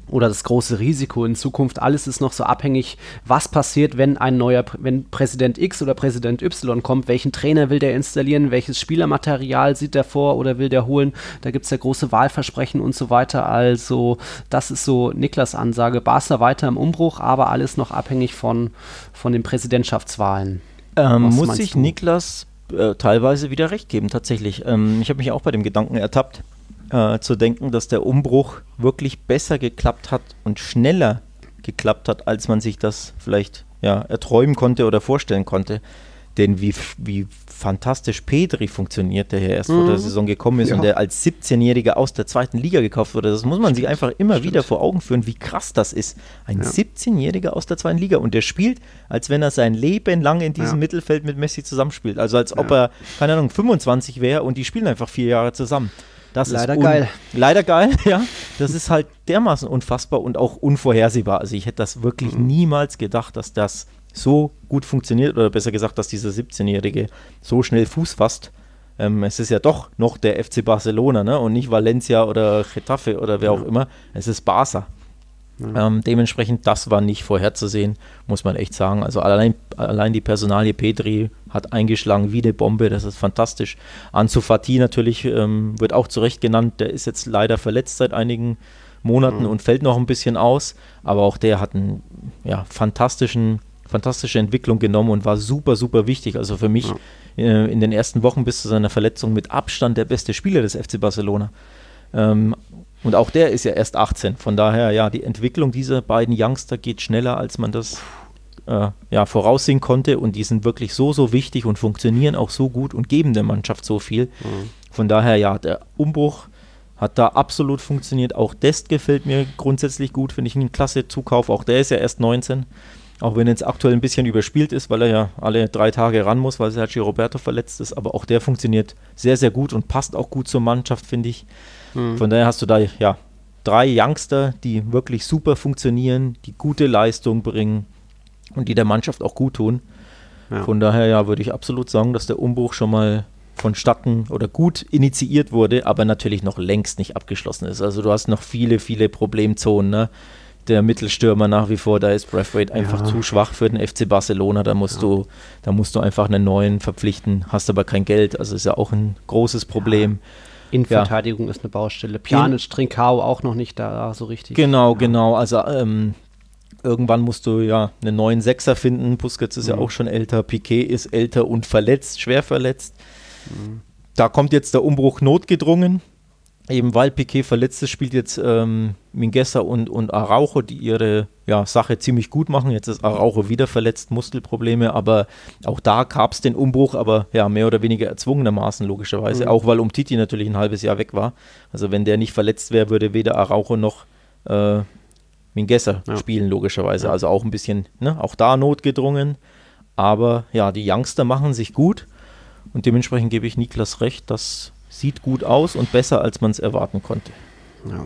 oder das große Risiko in Zukunft. Alles ist noch so abhängig, was passiert, wenn ein neuer, wenn Präsident X oder Präsident Y kommt, welchen Trainer will der installieren, welches Spielermaterial sieht er vor oder will der holen, da gibt es ja große Wahlversprechen und so weiter, also das ist so Niklas' Ansage, Barca weiter im Umbruch, aber alles noch abhängig von, von den Präsidentschaftswahlen. Ähm, muss ich du? Niklas äh, teilweise wieder recht geben, tatsächlich. Ähm, ich habe mich auch bei dem Gedanken ertappt, Äh, zu denken, dass der Umbruch wirklich besser geklappt hat und schneller geklappt hat, als man sich das vielleicht ja, erträumen konnte oder vorstellen konnte. Denn wie, wie fantastisch Pedri funktioniert, der hier erst mhm. vor der Saison gekommen ist ja. und der als siebzehnjähriger aus der zweiten Liga gekauft wurde. Das muss man sich einfach immer Stimmt. wieder vor Augen führen, wie krass das ist. Ein ja. siebzehnjähriger aus der zweiten Liga und der spielt, als wenn er sein Leben lang in diesem ja. Mittelfeld mit Messi zusammenspielt. Also als ob ja. er, keine Ahnung, fünfundzwanzig wäre und die spielen einfach vier Jahre zusammen. Das leider ist un- geil. Leider geil, ja. Das ist halt dermaßen unfassbar und auch unvorhersehbar. Also ich hätte das wirklich mhm. niemals gedacht, dass das so gut funktioniert oder besser gesagt, dass dieser siebzehnjährige so schnell Fuß fasst. Ähm, es ist ja doch noch der F C Barcelona, ne? Und nicht Valencia oder Getafe oder wer ja. auch immer. Es ist Barca. Ja. Ähm, dementsprechend, das war nicht vorherzusehen, muss man echt sagen. Also allein, allein die Personalie Pedri hat eingeschlagen wie eine Bombe, das ist fantastisch. Ansu Fati natürlich ähm, wird auch zu Recht genannt, der ist jetzt leider verletzt seit einigen Monaten mhm. und fällt noch ein bisschen aus, aber auch der hat eine ja, fantastischen, fantastische Entwicklung genommen und war super, super wichtig. Also für mich ja. äh, in den ersten Wochen bis zu seiner Verletzung mit Abstand der beste Spieler des F C Barcelona. Ähm, Und auch der ist ja erst achtzehn. Von daher, ja, die Entwicklung dieser beiden Youngster geht schneller, als man das äh, ja, voraussehen konnte. Und die sind wirklich so, so wichtig und funktionieren auch so gut und geben der Mannschaft so viel. Mhm. Von daher, ja, der Umbruch hat da absolut funktioniert. Auch Dest gefällt mir grundsätzlich gut, finde ich einen klasse Zukauf. Auch der ist ja erst neunzehn. Auch wenn er jetzt aktuell ein bisschen überspielt ist, weil er ja alle drei Tage ran muss, weil Sergio Roberto verletzt ist. Aber auch der funktioniert sehr, sehr gut und passt auch gut zur Mannschaft, finde ich. Mhm. Von daher hast du da ja drei Youngster, die wirklich super funktionieren, die gute Leistung bringen und die der Mannschaft auch gut tun. Ja. Von daher ja, würde ich absolut sagen, dass der Umbruch schon mal vonstatten oder gut initiiert wurde, aber natürlich noch längst nicht abgeschlossen ist. Also du hast noch viele, viele Problemzonen, ne? Der Mittelstürmer nach wie vor, da ist Braithwaite einfach ja. zu schwach für den F C Barcelona, da musst ja. du da musst du einfach einen neuen verpflichten, hast aber kein Geld, also ist ja auch ein großes Problem. Ja. Innenverteidigung ja. ist eine Baustelle. Pjanic, Trincao auch nicht da so richtig. Genau, ja. genau. Also ähm, irgendwann musst du ja einen neuen Sechser finden. Busquets ist mhm. ja auch schon älter. Piqué ist älter und verletzt, schwer verletzt. Mhm. Da kommt jetzt der Umbruch notgedrungen. Eben weil Piqué verletzt ist, spielt jetzt ähm, Mingueza und, und Araujo, die ihre ja, Sache ziemlich gut machen. Jetzt ist Araujo wieder verletzt, Muskelprobleme, aber auch da gab es den Umbruch, aber ja, mehr oder weniger erzwungenermaßen logischerweise, mhm. auch weil Umtiti natürlich ein halbes Jahr weg war. Also wenn der nicht verletzt wäre, würde weder Araujo noch äh, Mingueza ja. spielen logischerweise. Ja. Also auch ein bisschen, ne, auch da notgedrungen. Aber ja, die Youngster machen sich gut und dementsprechend gebe ich Niklas recht, dass sieht gut aus und besser, als man es erwarten konnte. Ja.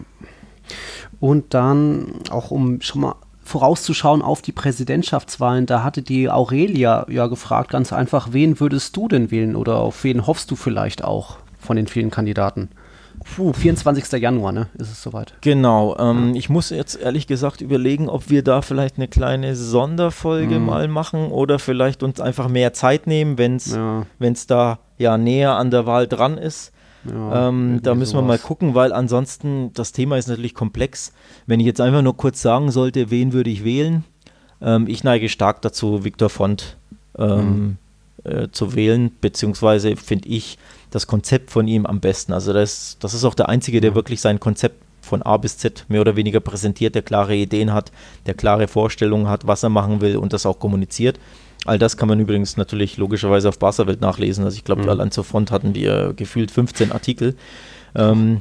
Und dann, auch um schon mal vorauszuschauen auf die Präsidentschaftswahlen, da hatte die Aurelia ja gefragt, ganz einfach, wen würdest du denn wählen oder auf wen hoffst du vielleicht auch von den vielen Kandidaten? Puh. vierundzwanzigster Januar, ne, ist es soweit. Genau, ähm, ja. ich muss jetzt ehrlich gesagt überlegen, ob wir da vielleicht eine kleine Sonderfolge mhm. mal machen oder vielleicht uns einfach mehr Zeit nehmen, wenn es ja. da ja näher an der Wahl dran ist. Ja, ähm, da müssen sowas. wir mal gucken, weil ansonsten das Thema ist natürlich komplex. Wenn ich jetzt einfach nur kurz sagen sollte, wen würde ich wählen? Ähm, ich neige stark dazu, Victor Font ähm, mhm. äh, zu wählen, beziehungsweise finde ich das Konzept von ihm am besten. Also das, das ist auch der Einzige, der ja. wirklich sein Konzept von A bis Z mehr oder weniger präsentiert, der klare Ideen hat, der klare Vorstellungen hat, was er machen will und das auch kommuniziert. All das kann man übrigens natürlich logischerweise auf Barca-Welt nachlesen. Also ich glaube, mhm. allein zur Front hatten wir gefühlt fünfzehn Artikel. Ähm,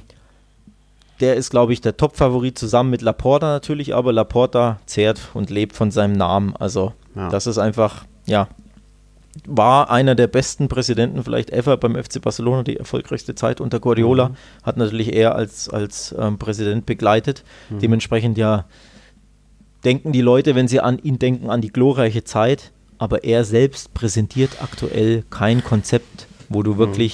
der ist, glaube ich, der Top-Favorit zusammen mit Laporta natürlich, aber Laporta zehrt und lebt von seinem Namen. Also ja. das ist einfach, ja, war einer der besten Präsidenten vielleicht ever beim F C Barcelona, die erfolgreichste Zeit unter Guardiola. Mhm. Hat natürlich er als, als ähm, Präsident begleitet. Mhm. Dementsprechend ja denken die Leute, wenn sie an ihn denken, an die glorreiche Zeit. Aber er selbst präsentiert aktuell kein Konzept, wo du wirklich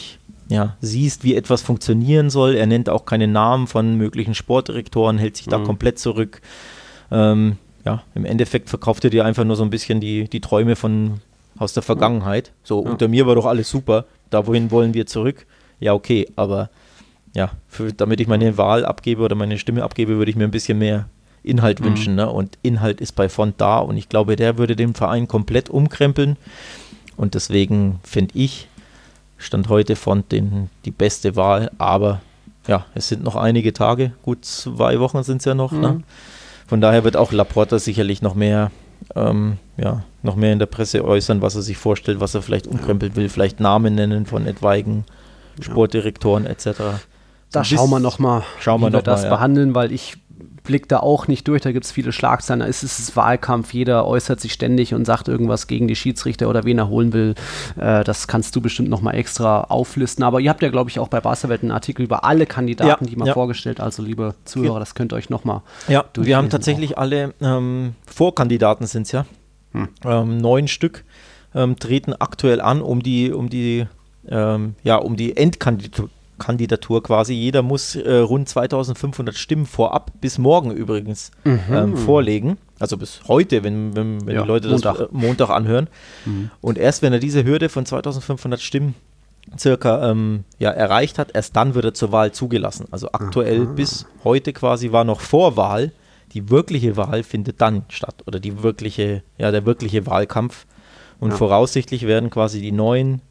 ja, siehst, wie etwas funktionieren soll. Er nennt auch keine Namen von möglichen Sportdirektoren, hält sich da mhm. komplett zurück. Ähm, ja, im Endeffekt verkauft er dir einfach nur so ein bisschen die, die Träume von, aus der Vergangenheit. So, ja. Unter mir war doch alles super, da wohin wollen wir zurück? Ja, okay, aber ja, für, damit ich meine Wahl abgebe oder meine Stimme abgebe, würde ich mir ein bisschen mehr Inhalt mhm. wünschen. Ne? Und Inhalt ist bei Font da und ich glaube, der würde den Verein komplett umkrempeln. Und deswegen finde ich, Stand heute Font den, die beste Wahl. Aber ja, es sind noch einige Tage, gut zwei Wochen sind es ja noch. Mhm. Ne? Von daher wird auch Laporta sicherlich noch mehr, ähm, ja, noch mehr in der Presse äußern, was er sich vorstellt, was er vielleicht umkrempeln will, vielleicht Namen nennen von etwaigen Sportdirektoren et cetera. Da schauen wir nochmal, wie wir noch das mal, ja. behandeln, weil ich blicke da auch nicht durch, da gibt es viele Schlagzeilen, da ist es Wahlkampf, jeder äußert sich ständig und sagt irgendwas gegen die Schiedsrichter oder wen er holen will. Äh, das kannst du bestimmt nochmal extra auflisten, aber ihr habt ja, glaube ich, auch bei Barca-Welt einen Artikel über alle Kandidaten, ja, die man ja. vorgestellt, also liebe Zuhörer, das könnt ihr euch nochmal Ja, wir haben tatsächlich auch. alle ähm, Vorkandidaten sind es ja, hm. ähm, neun Stück ähm, treten aktuell an, um die, um die, ähm, ja, um die Endkandidatur Kandidatur quasi. Jeder muss äh, rund zweitausendfünfhundert Stimmen vorab, bis morgen übrigens, mhm. ähm, vorlegen. Also bis heute, wenn, wenn, wenn ja, die Leute Montag. das äh, Montag anhören. Mhm. Und erst wenn er diese Hürde von zweitausendfünfhundert Stimmen circa ähm, ja, erreicht hat, erst dann wird er zur Wahl zugelassen. Also aktuell Aha. bis heute quasi war noch Vorwahl. Die wirkliche Wahl findet dann statt. Oder die wirkliche, ja, der wirkliche Wahlkampf. Und ja. voraussichtlich werden quasi die neuen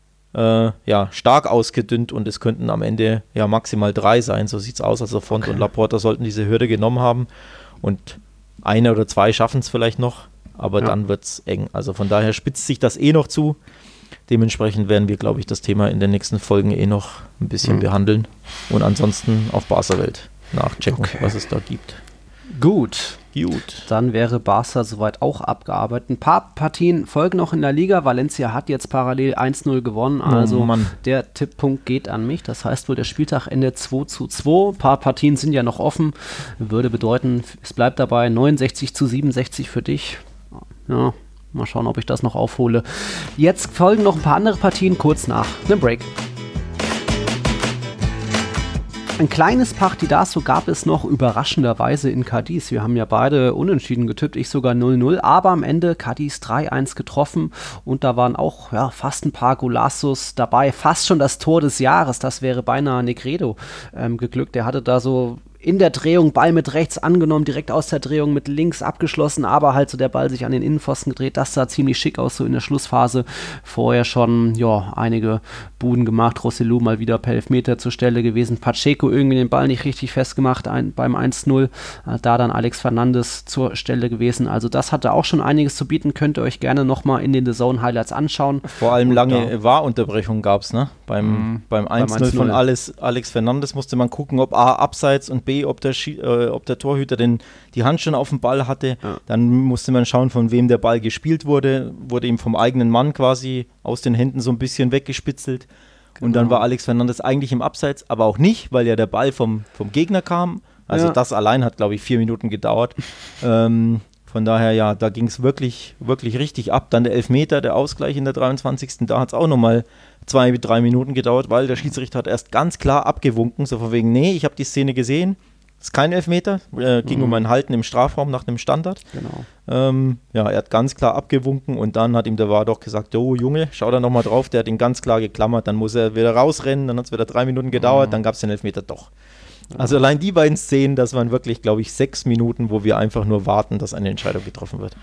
Äh, ja, stark ausgedünnt und es könnten am Ende ja maximal drei sein, so sieht es aus. Also Font okay. und Laporta sollten diese Hürde genommen haben und einer oder zwei schaffen es vielleicht noch, aber ja. dann wird es eng. Also von daher spitzt sich das eh noch zu. Dementsprechend werden wir, glaube ich, das Thema in den nächsten Folgen eh noch ein bisschen mhm. behandeln und ansonsten auf Barca-Welt nachchecken, okay. was es da gibt. Gut. Gut. Dann wäre Barca soweit auch abgearbeitet. Ein paar Partien folgen noch in der Liga. Valencia hat jetzt parallel eins null gewonnen. Also oh der Tipppunkt geht an mich. Das heißt wohl, der Spieltag endet zwei zu zwei. Ein paar Partien sind ja noch offen. Würde bedeuten, es bleibt dabei neunundsechzig zu siebenundsechzig für dich. Ja, mal schauen, ob ich das noch aufhole. Jetzt folgen noch ein paar andere Partien kurz nach einem Break. Ein kleines Partidazo gab es noch überraschenderweise in Cadiz. Wir haben ja beide unentschieden getippt, ich sogar null null, aber am Ende Cadiz drei eins getroffen und da waren auch ja, fast ein paar Golazos dabei, fast schon das Tor des Jahres, das wäre beinahe Negredo ähm, geglückt. Der hatte da so in der Drehung Ball mit rechts angenommen, direkt aus der Drehung mit links abgeschlossen, aber halt so der Ball sich an den Innenpfosten gedreht. Das sah ziemlich schick aus, so in der Schlussphase. Vorher schon, ja, einige Buden gemacht. Rosselló mal wieder per Elfmeter zur Stelle gewesen. Pacheco irgendwie den Ball nicht richtig festgemacht ein, beim eins null. Äh, da dann Alex Fernandes zur Stelle gewesen. Also das hatte auch schon einiges zu bieten. Könnt ihr euch gerne nochmal in den The Zone Highlights anschauen. Vor allem Und lange Wahrunterbrechung gab es, ne? Beim, mm, beim eins null von Alex, Alex Fernandes musste man gucken, ob A, Abseits und B, ob der, Schie- äh, ob der Torhüter denn die Hand schon auf dem Ball hatte. Ja. Dann musste man schauen, von wem der Ball gespielt wurde. Wurde ihm vom eigenen Mann quasi aus den Händen so ein bisschen weggespitzelt. Genau. Und dann war Alex Fernandes eigentlich im Abseits, aber auch nicht, weil ja der Ball vom, vom Gegner kam. Also ja. das allein hat, glaube ich, vier Minuten gedauert. ähm, von daher, ja, da ging es wirklich, wirklich richtig ab. Dann der Elfmeter, der Ausgleich in der dreiundzwanzigsten Da hat es auch nochmal zwei, drei Minuten gedauert, weil der Schiedsrichter hat erst ganz klar abgewunken, so von wegen, nee, ich habe die Szene gesehen, ist kein Elfmeter, äh, ging mhm. um ein Halten im Strafraum nach einem Standard. Genau. Ähm, ja, er hat ganz klar abgewunken und dann hat ihm der V A R doch gesagt, oh Junge, schau da nochmal drauf, der hat ihn ganz klar geklammert, dann muss er wieder rausrennen, dann hat es wieder drei Minuten gedauert, mhm. dann gab es den Elfmeter doch. Also allein die beiden Szenen, das waren wirklich, glaube ich, sechs Minuten, wo wir einfach nur warten, dass eine Entscheidung getroffen wird.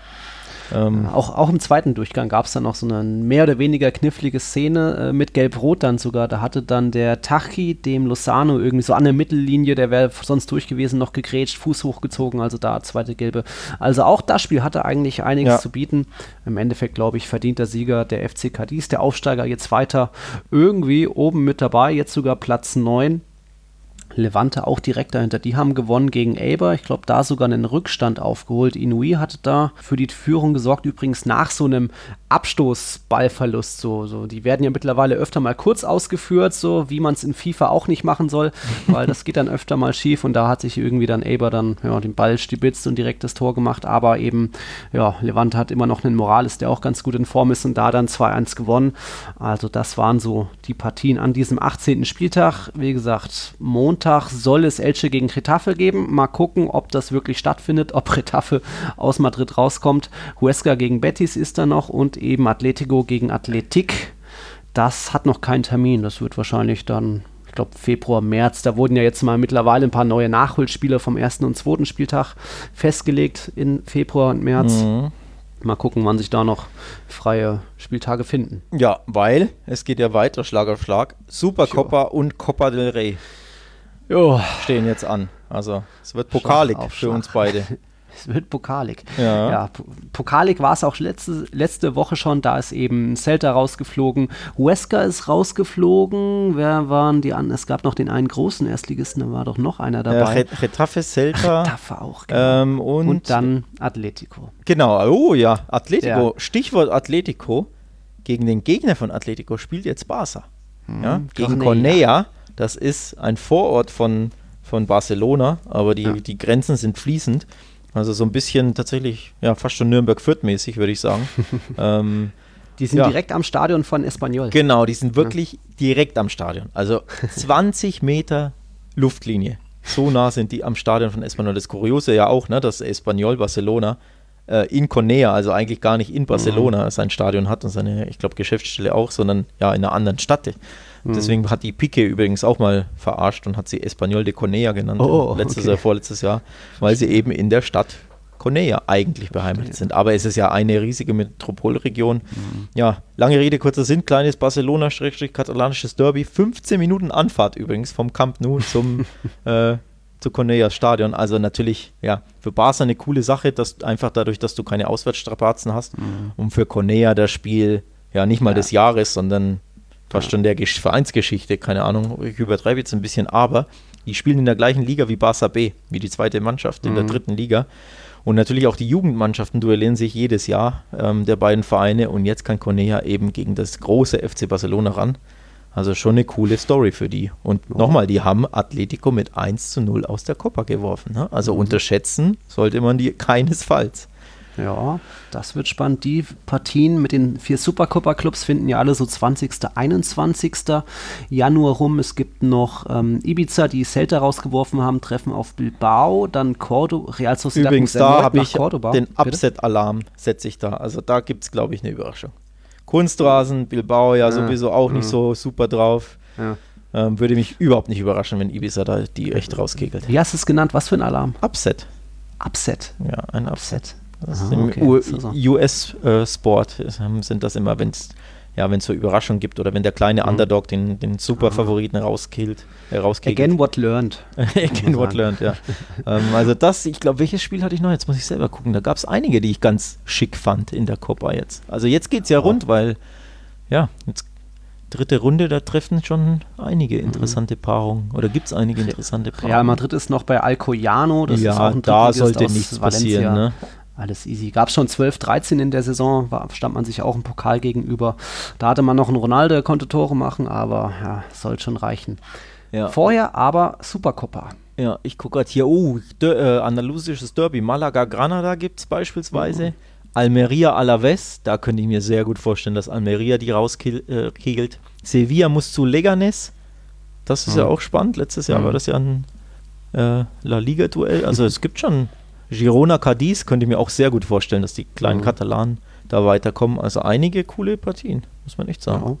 Ähm auch, auch im zweiten Durchgang gab es dann noch so eine mehr oder weniger knifflige Szene äh, mit Gelb-Rot dann sogar. Da hatte dann der Tachi dem Lozano irgendwie so an der Mittellinie, der wäre sonst durch gewesen, noch gegrätscht, Fuß hochgezogen, also da zweite Gelbe. Also auch das Spiel hatte eigentlich einiges ja. zu bieten. Im Endeffekt, glaube ich, verdienter Sieger der F C Cadiz, der Aufsteiger jetzt weiter irgendwie oben mit dabei, jetzt sogar Platz neun. Levante auch direkt dahinter. Die haben gewonnen gegen Eibar. Ich glaube, da sogar einen Rückstand aufgeholt. Inui hatte da für die Führung gesorgt. Übrigens nach so einem Abstoßballverlust. So, so. Die werden ja mittlerweile öfter mal kurz ausgeführt, so wie man es in FIFA auch nicht machen soll, weil das geht dann öfter mal schief und da hat sich irgendwie dann Eber dann ja, den Ball stibitzt und direkt das Tor gemacht, aber eben, ja, Levante hat immer noch einen Morales, der auch ganz gut in Form ist und da dann zwei eins gewonnen. Also das waren so die Partien an diesem achtzehnten Spieltag. Wie gesagt, Montag soll es Elche gegen Getafe geben. Mal gucken, ob das wirklich stattfindet, ob Getafe aus Madrid rauskommt. Huesca gegen Betis ist da noch und eben Atletico gegen Athletic. Das hat noch keinen Termin. Das wird wahrscheinlich dann, ich glaube, Februar, März. Da wurden ja jetzt mal mittlerweile ein paar neue Nachholspieler vom ersten und zweiten Spieltag festgelegt in Februar und März. Mhm. Mal gucken, wann sich da noch freie Spieltage finden. Ja, weil es geht ja weiter, Schlag auf Schlag. Supercopa und Copa del Rey jo. stehen jetzt an. Also es wird pokalig für uns beide. Es wird pokalig. Ja, ja P- pokalig war es auch letzte, letzte Woche schon. Da ist eben Celta rausgeflogen. Huesca ist rausgeflogen. Wer waren die anderen? Es gab noch den einen großen Erstligisten, da war doch noch einer dabei. Äh, Getafe, Celta. Getafe auch, genau. Ähm, und, und dann Atletico. Genau, oh ja, Atletico. Ja. Stichwort Atletico. Gegen den Gegner von Atletico spielt jetzt Barca. Hm, ja, gegen Cornellà. Cornellà. Das ist ein Vorort von, von Barcelona, aber die, ja. die Grenzen sind fließend. Also so ein bisschen tatsächlich, ja, fast schon Nürnberg-Fürth-mäßig, würde ich sagen. ähm, die sind ja. direkt am Stadion von Espanyol. Genau, die sind wirklich ja. direkt am Stadion. Also zwanzig Meter Luftlinie. So nah sind die am Stadion von Espanyol. Das Kuriose ja auch, ne, dass Espanyol Barcelona äh, in Cornellà, also eigentlich gar nicht in Barcelona, mhm. sein Stadion hat und seine, ich glaube, Geschäftsstelle auch, sondern ja in einer anderen Stadt. Deswegen hat die Pique übrigens auch mal verarscht und hat sie Espanyol de Cornellà genannt, oh, letztes okay. oder vorletztes Jahr, weil sie eben in der Stadt Cornellà eigentlich beheimatet sind. Aber es ist ja eine riesige Metropolregion. Mhm. Ja, lange Rede, kurzer Sinn, kleines Barcelona-katalanisches Derby, fünfzehn Minuten Anfahrt übrigens vom Camp Nou zum äh, zu Cornellà Stadion. Also natürlich, ja, für Barca eine coole Sache, dass einfach dadurch, dass du keine Auswärtsstrapazen hast mhm. und für Cornellà das Spiel, ja, nicht mal ja. des Jahres, sondern fast schon der Gesch- Vereinsgeschichte, keine Ahnung, ich übertreibe jetzt ein bisschen, aber die spielen in der gleichen Liga wie Barca B, wie die zweite Mannschaft in mhm. der dritten Liga. Und natürlich auch die Jugendmannschaften duellieren sich jedes Jahr ähm, der beiden Vereine und jetzt kann Cornellà eben gegen das große F C Barcelona ran. Also schon eine coole Story für die. Und oh. nochmal, die haben Atletico mit eins zu null aus der Copa geworfen. Ne? Also mhm. unterschätzen sollte man die keinesfalls. Ja, das wird spannend. Die Partien mit den vier Supercopa-Clubs finden ja alle so zwanzigsten, einundzwanzigsten Januar rum. Es gibt noch ähm, Ibiza, die Celta rausgeworfen haben, treffen auf Bilbao, dann Cordoba, Real Sociedad. Übrigens, da habe ich Cordoba. den Upset-Alarm, setze ich da. Also da gibt es, glaube ich, eine Überraschung. Kunstrasen, Bilbao ja, ja sowieso auch ja. nicht so super drauf. Ja. Ähm, würde mich überhaupt nicht überraschen, wenn Ibiza da die echt rauskegelt. Wie hast du es genannt? Was für ein Alarm? Upset. Upset? Ja, ein Upset. Upset. Das ah, ist im okay. U- so, so. U S-Sport äh, sind das immer, wenn es ja, so Überraschungen gibt oder wenn der kleine mhm. Underdog den, den Super-Favoriten rauskillt. Äh, Again what learned. Again what learned, ja. ähm, also das, ich glaube, welches Spiel hatte ich noch? Jetzt muss ich selber gucken. Da gab es einige, die ich ganz schick fand in der Copa jetzt. Also jetzt geht es ja oh. rund, weil ja, jetzt dritte Runde, da treffen schon einige interessante Paarungen. Oder gibt es einige interessante Paarungen? Real Madrid ist noch bei Alcoyano. Das ja, ist auch ein da sollte nichts Valencia. passieren, ne? Alles easy. Gab es schon zwölf, dreizehn in der Saison, war, stand man sich auch im Pokal gegenüber. Da hatte man noch einen Ronaldo, der konnte Tore machen, aber ja, soll schon reichen. Ja. Vorher aber Supercopa. Ja, ich gucke gerade hier, oh, der, äh, andalusisches Derby, Malaga-Granada gibt es beispielsweise. Mhm. Almeria Alaves, da könnte ich mir sehr gut vorstellen, dass Almeria die rauskegelt. Äh, Sevilla muss zu Leganes, das ist mhm. ja auch spannend. Letztes Jahr mhm. war das ja ein äh, La Liga-Duell, also es gibt schon Girona Cadiz, könnte ich mir auch sehr gut vorstellen, dass die kleinen mhm. Katalanen da weiterkommen. Also einige coole Partien, muss man echt sagen.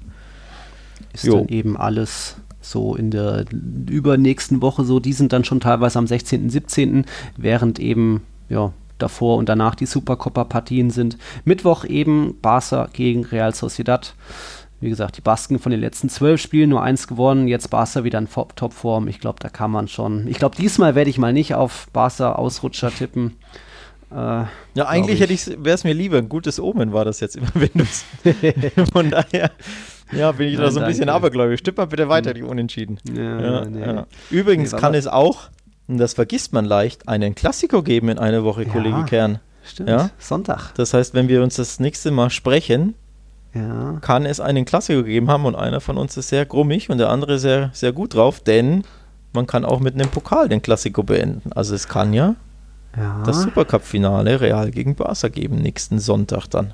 Ja. Ist jo. dann eben alles so in der übernächsten Woche so, die sind dann schon teilweise am sechzehnten, siebzehnten, während eben, ja, davor und danach die Supercopa-Partien sind. Mittwoch eben Barca gegen Real Sociedad. Wie gesagt, die Basken von den letzten zwölf Spielen nur eins gewonnen, jetzt Barca wieder in Topform. Ich glaube, da kann man schon. Ich glaube, diesmal werde ich mal nicht auf Barca Ausrutscher tippen. Äh, ja, eigentlich hätte ich, wäre es mir lieber. Ein gutes Omen war das jetzt immer, wenn du es. Von daher, ja, bin ich Nein, da so ein bisschen danke. abergläubisch. Tipp mal bitte weiter, die Unentschieden. Ja, ja, nee. ja. Übrigens nee, kann es auch, und das vergisst man leicht, einen Klassiko geben in einer Woche, ja, Kollege Kern. Stimmt, ja? Sonntag. Das heißt, wenn wir uns das nächste Mal sprechen, ja. kann es einen Klassiker gegeben haben und einer von uns ist sehr grummig und der andere sehr, sehr gut drauf, denn man kann auch mit einem Pokal den Klassiker beenden. Also es kann ja, ja. das Supercup-Finale Real gegen Barca geben, nächsten Sonntag dann.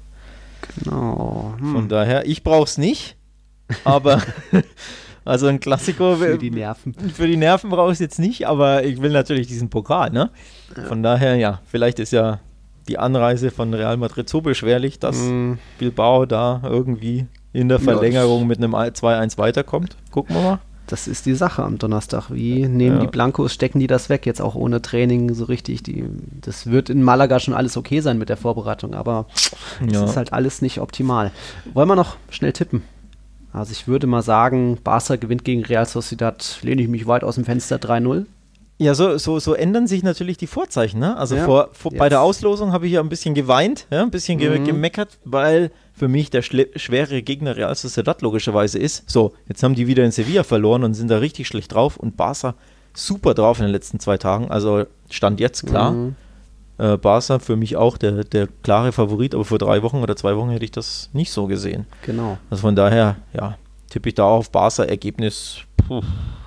Genau. Hm. Von daher, ich brauche es nicht, aber also ein Klassiker Für die Nerven. Für die Nerven brauche ich es jetzt nicht, aber ich will natürlich diesen Pokal, ne? Ja. Von daher, ja, vielleicht ist ja die Anreise von Real Madrid so beschwerlich, dass mm. Bilbao da irgendwie in der Verlängerung ja. mit einem zwei eins weiterkommt. Gucken wir mal. Das ist die Sache am Donnerstag. Wie nehmen ja. die Blancos, stecken die das weg, jetzt auch ohne Training so richtig? Die, das wird in Malaga schon alles okay sein mit der Vorbereitung, aber es ja. ist halt alles nicht optimal. Wollen wir noch schnell tippen? Also ich würde mal sagen, Barca gewinnt gegen Real Sociedad, lehne ich mich weit aus dem Fenster, drei null. Ja, so, so, so ändern sich natürlich die Vorzeichen. Ne? Also ja, vor, vor, bei der Auslosung habe ich ja ein bisschen geweint, ja, ein bisschen ge- mhm. gemeckert, weil für mich der schle- schwere Gegner Real Sociedad logischerweise ist. So, jetzt haben die wieder in Sevilla verloren und sind da richtig schlecht drauf und Barca super drauf in den letzten zwei Tagen. Also Stand jetzt, klar. Mhm. Äh, Barca für mich auch der, der klare Favorit, aber vor drei Wochen oder zwei Wochen hätte ich das nicht so gesehen. Genau. Also von daher, ja, tippe ich da auf Barca Ergebnis, puh.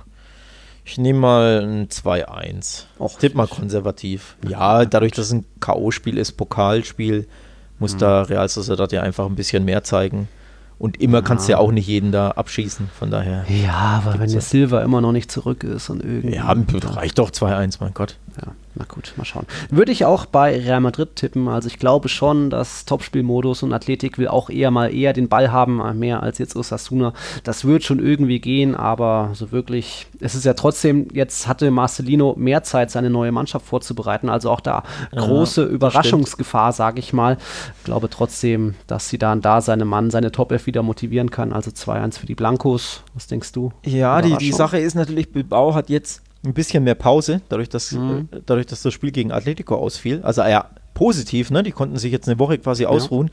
Ich nehme mal ein zwei eins. Och, tipp mal konservativ. Ja, dadurch, dass es ein K O-Spiel ist, Pokalspiel, muss mhm. da Real Sociedad ja einfach ein bisschen mehr zeigen. Und immer ja. kannst du ja auch nicht jeden da abschießen, von daher. Ja, aber wenn der Silva immer noch nicht zurück ist und irgendwie. Ja, reicht doch zwei eins, mein Gott. Ja, na gut, mal schauen. Würde ich auch bei Real Madrid tippen. Also ich glaube schon, dass Topspielmodus und Athletik will auch eher mal eher den Ball haben, mehr als jetzt Osasuna. Das wird schon irgendwie gehen, aber so wirklich, es ist ja trotzdem, jetzt hatte Marcelino mehr Zeit, seine neue Mannschaft vorzubereiten. Also auch da große ja, Überraschungsgefahr, sage ich mal. Ich glaube trotzdem, dass sie dann da seine Mann, seine Top-Elf wieder motivieren kann. Also zwei eins für die Blancos. Was denkst du? Ja, die, die Sache ist natürlich, Bilbao hat jetzt ein bisschen mehr Pause, dadurch, dass, mhm. äh, dadurch, dass das Spiel gegen Atletico ausfiel. Also ja, positiv, ne? Die konnten sich jetzt eine Woche quasi ja. ausruhen.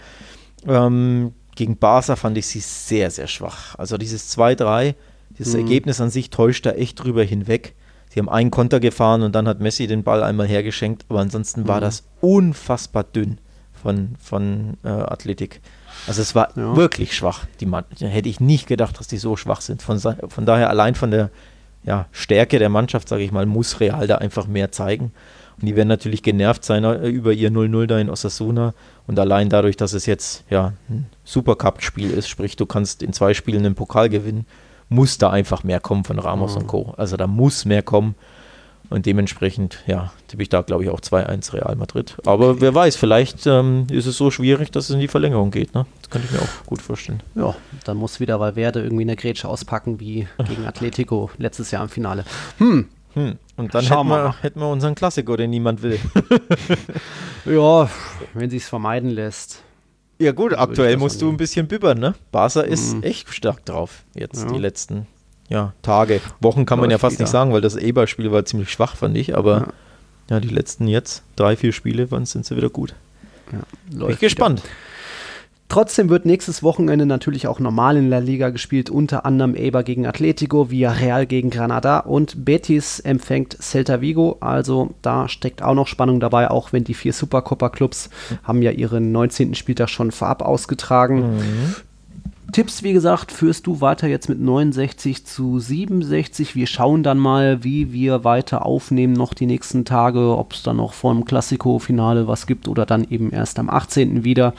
Ähm, gegen Barca fand ich sie sehr, sehr schwach. Also dieses zwei drei, das mhm. Ergebnis an sich täuscht da echt drüber hinweg. Sie haben einen Konter gefahren und dann hat Messi den Ball einmal hergeschenkt, aber ansonsten mhm. war das unfassbar dünn von, von äh, Athletik. Also es war ja. wirklich schwach. Die Mann- hätte ich nicht gedacht, dass die so schwach sind. Von, von daher allein von der ja, Stärke der Mannschaft, sage ich mal, muss Real da einfach mehr zeigen. Und die werden natürlich genervt sein äh, über ihr null null da in Osasuna. Und allein dadurch, dass es jetzt ja, ein Supercup-Spiel ist, sprich, du kannst in zwei Spielen einen Pokal gewinnen, muss da einfach mehr kommen von Ramos mhm. und Co. Also da muss mehr kommen. Und dementsprechend, ja, tippe ich da, glaube ich, auch zwei eins Real Madrid. Aber okay. wer weiß, vielleicht ähm, ist es so schwierig, dass es in die Verlängerung geht. Ne? Das könnte ich mir auch gut vorstellen. Ja, dann muss wieder Valverde irgendwie eine Grätsche auspacken, wie gegen Atletico letztes Jahr im Finale. Hm. Hm. Und dann hätten wir, hätten wir unseren Klassiker, den niemand will. Ja, wenn sie es vermeiden lässt. Ja gut, aktuell musst du ein bisschen bibbern, ne? Barca ist mhm. echt stark drauf jetzt, ja. die letzten Ja, Tage, Wochen kann Läuft man ja fast wieder. nicht sagen, weil das Eibar-Spiel war ziemlich schwach, fand ich, aber ja, ja die letzten jetzt drei, vier Spiele waren, sind sie wieder gut. Ja, Bin ich gespannt. Wieder. Trotzdem wird nächstes Wochenende natürlich auch normal in La Liga gespielt, unter anderem Eibar gegen Atletico, Villarreal gegen Granada und Betis empfängt Celta Vigo, also da steckt auch noch Spannung dabei, auch wenn die vier Supercopa-Clubs mhm. haben ja ihren neunzehnten Spieltag schon vorab ausgetragen. Mhm. Tipps, wie gesagt, führst du weiter jetzt mit neunundsechzig zu siebenundsechzig. Wir schauen dann mal, wie wir weiter aufnehmen noch die nächsten Tage, ob es dann noch vor dem Clasico-Finale was gibt oder dann eben erst am achtzehnten wieder.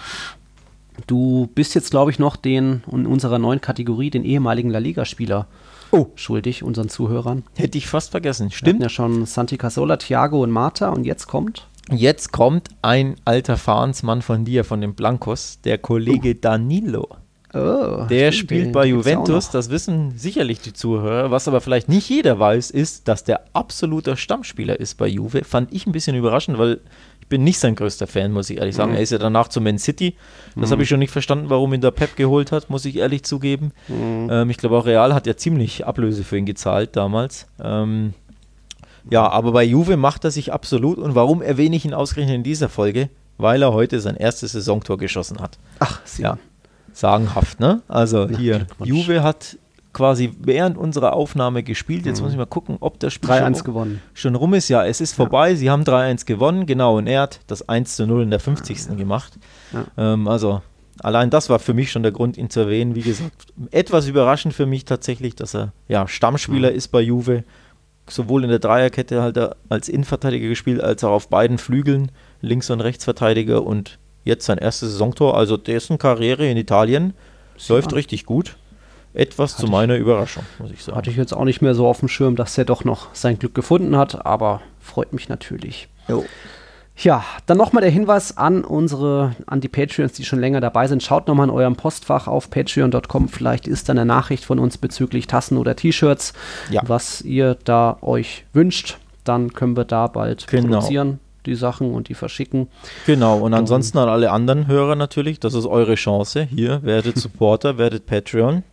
Du bist jetzt, glaube ich, noch den in unserer neuen Kategorie, den ehemaligen La Liga-Spieler oh. schuldig, unseren Zuhörern. Hätte ich fast vergessen, stimmt. Wir hatten ja schon Santi Cazorla, Thiago und Marta und jetzt kommt... Jetzt kommt ein alter Fahrensmann von dir, von den Blancos, der Kollege uh. Danilo. Oh, der stimmt, spielt bei Juventus, das wissen sicherlich die Zuhörer. Was aber vielleicht nicht jeder weiß, ist, dass der absoluter Stammspieler ist bei Juve. Fand ich ein bisschen überraschend, weil ich bin nicht sein größter Fan, muss ich ehrlich sagen. Mhm. Er ist ja danach zu Man City. Das mhm. habe ich schon nicht verstanden, warum ihn der Pep geholt hat, muss ich ehrlich zugeben. Mhm. Ähm, ich glaube auch Real hat ja ziemlich Ablöse für ihn gezahlt damals. Ähm, ja, aber bei Juve macht er sich absolut. Und warum erwähne ich ihn ausgerechnet in dieser Folge? Weil er heute sein erstes Saisontor geschossen hat. Ach, sie ja. Sagenhaft, ne? Also ja, hier, Juve hat quasi während unserer Aufnahme gespielt. Jetzt mhm. muss ich mal gucken, ob das Spiel drei eins gewonnen. schon rum ist. Ja, es ist vorbei. Ja. Sie haben drei eins gewonnen, genau. Und er hat das eins zu null in der fünfzigsten gemacht. Ja. Ähm, also allein das war für mich schon der Grund, ihn zu erwähnen. Wie gesagt, etwas überraschend für mich tatsächlich, dass er ja Stammspieler mhm. ist bei Juve. Sowohl in der Dreierkette halt als Innenverteidiger gespielt, als auch auf beiden Flügeln, Links- und Rechtsverteidiger und jetzt sein erstes Saisontor. Also dessen Karriere in Italien ja. läuft richtig gut. Etwas hatte zu meiner ich, Überraschung, muss ich sagen. Hatte ich jetzt auch nicht mehr so auf dem Schirm, dass er doch noch sein Glück gefunden hat, aber freut mich natürlich. Jo. Ja, dann nochmal der Hinweis an unsere, an die Patreons, die schon länger dabei sind. Schaut nochmal in eurem Postfach auf patreon punkt com. Vielleicht ist da eine Nachricht von uns bezüglich Tassen oder T-Shirts, ja. was ihr da euch wünscht. Dann können wir da bald genau. produzieren, die Sachen und die verschicken. Genau, und ansonsten an alle anderen Hörer natürlich, das ist eure Chance. Hier, werdet Supporter, werdet Patreon.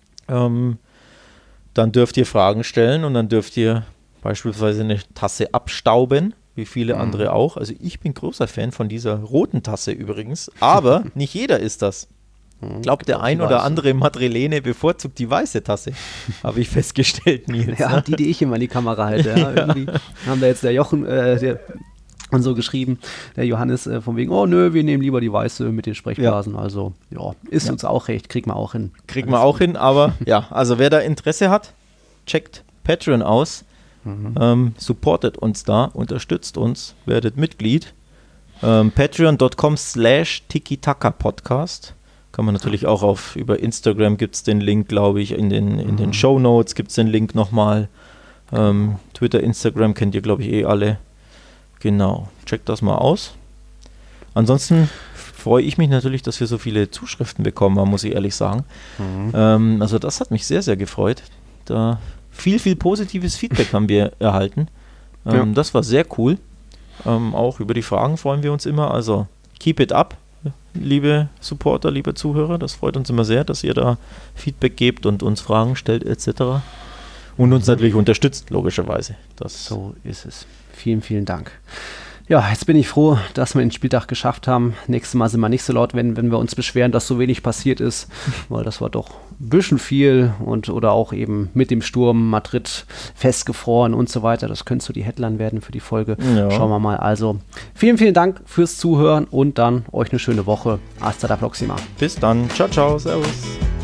Ähm, dann dürft ihr Fragen stellen und dann dürft ihr beispielsweise eine Tasse abstauben. Wie viele mhm. andere auch. Also ich bin großer Fan von dieser roten Tasse übrigens. Aber nicht jeder ist das. Ich glaube, der ein oder andere Madrilene bevorzugt die weiße Tasse. Habe ich festgestellt, Nils. Ja, ne? die, die ich immer in die Kamera halte. Ja. Ja. Irgendwie haben da jetzt der Jochen äh, der, und so geschrieben, der Johannes äh, von wegen, oh nö, wir nehmen lieber die weiße mit den Sprechblasen. Ja. Also ja, ist ja. uns auch recht. Kriegen wir auch hin. Kriegen wir auch hin, aber ja, also wer da Interesse hat, checkt Patreon aus. Mhm. Ähm, supportet uns da, unterstützt uns, werdet Mitglied. Ähm, patreon punkt com slash Tiki-Taka Podcast. Kann man natürlich auch auf, über Instagram gibt es den Link, glaube ich, in den, in mhm. den Shownotes gibt es den Link nochmal. Ähm, Twitter, Instagram kennt ihr, glaube ich, eh alle. Genau, checkt das mal aus. Ansonsten freue ich mich natürlich, dass wir so viele Zuschriften bekommen haben, muss ich ehrlich sagen. Mhm. Ähm, also das hat mich sehr, sehr gefreut. Da Viel, viel positives Feedback haben wir erhalten. Ähm, ja. Das war sehr cool. Ähm, auch über die Fragen freuen wir uns immer. Also keep it up, liebe Supporter, liebe Zuhörer. Das freut uns immer sehr, dass ihr da Feedback gebt und uns Fragen stellt et cetera. Und uns natürlich unterstützt, logischerweise. Das so ist es. Vielen, vielen Dank. Ja, jetzt bin ich froh, dass wir den Spieltag geschafft haben. Nächstes Mal sind wir nicht so laut, wenn, wenn wir uns beschweren, dass so wenig passiert ist, weil das war doch ein bisschen viel und oder auch eben mit dem Sturm Madrid festgefroren und so weiter. Das könnte so die Headline werden für die Folge. Ja. Schauen wir mal. Also vielen, vielen Dank fürs Zuhören und dann euch eine schöne Woche. Hasta la próxima. Bis dann. Ciao, ciao. Servus.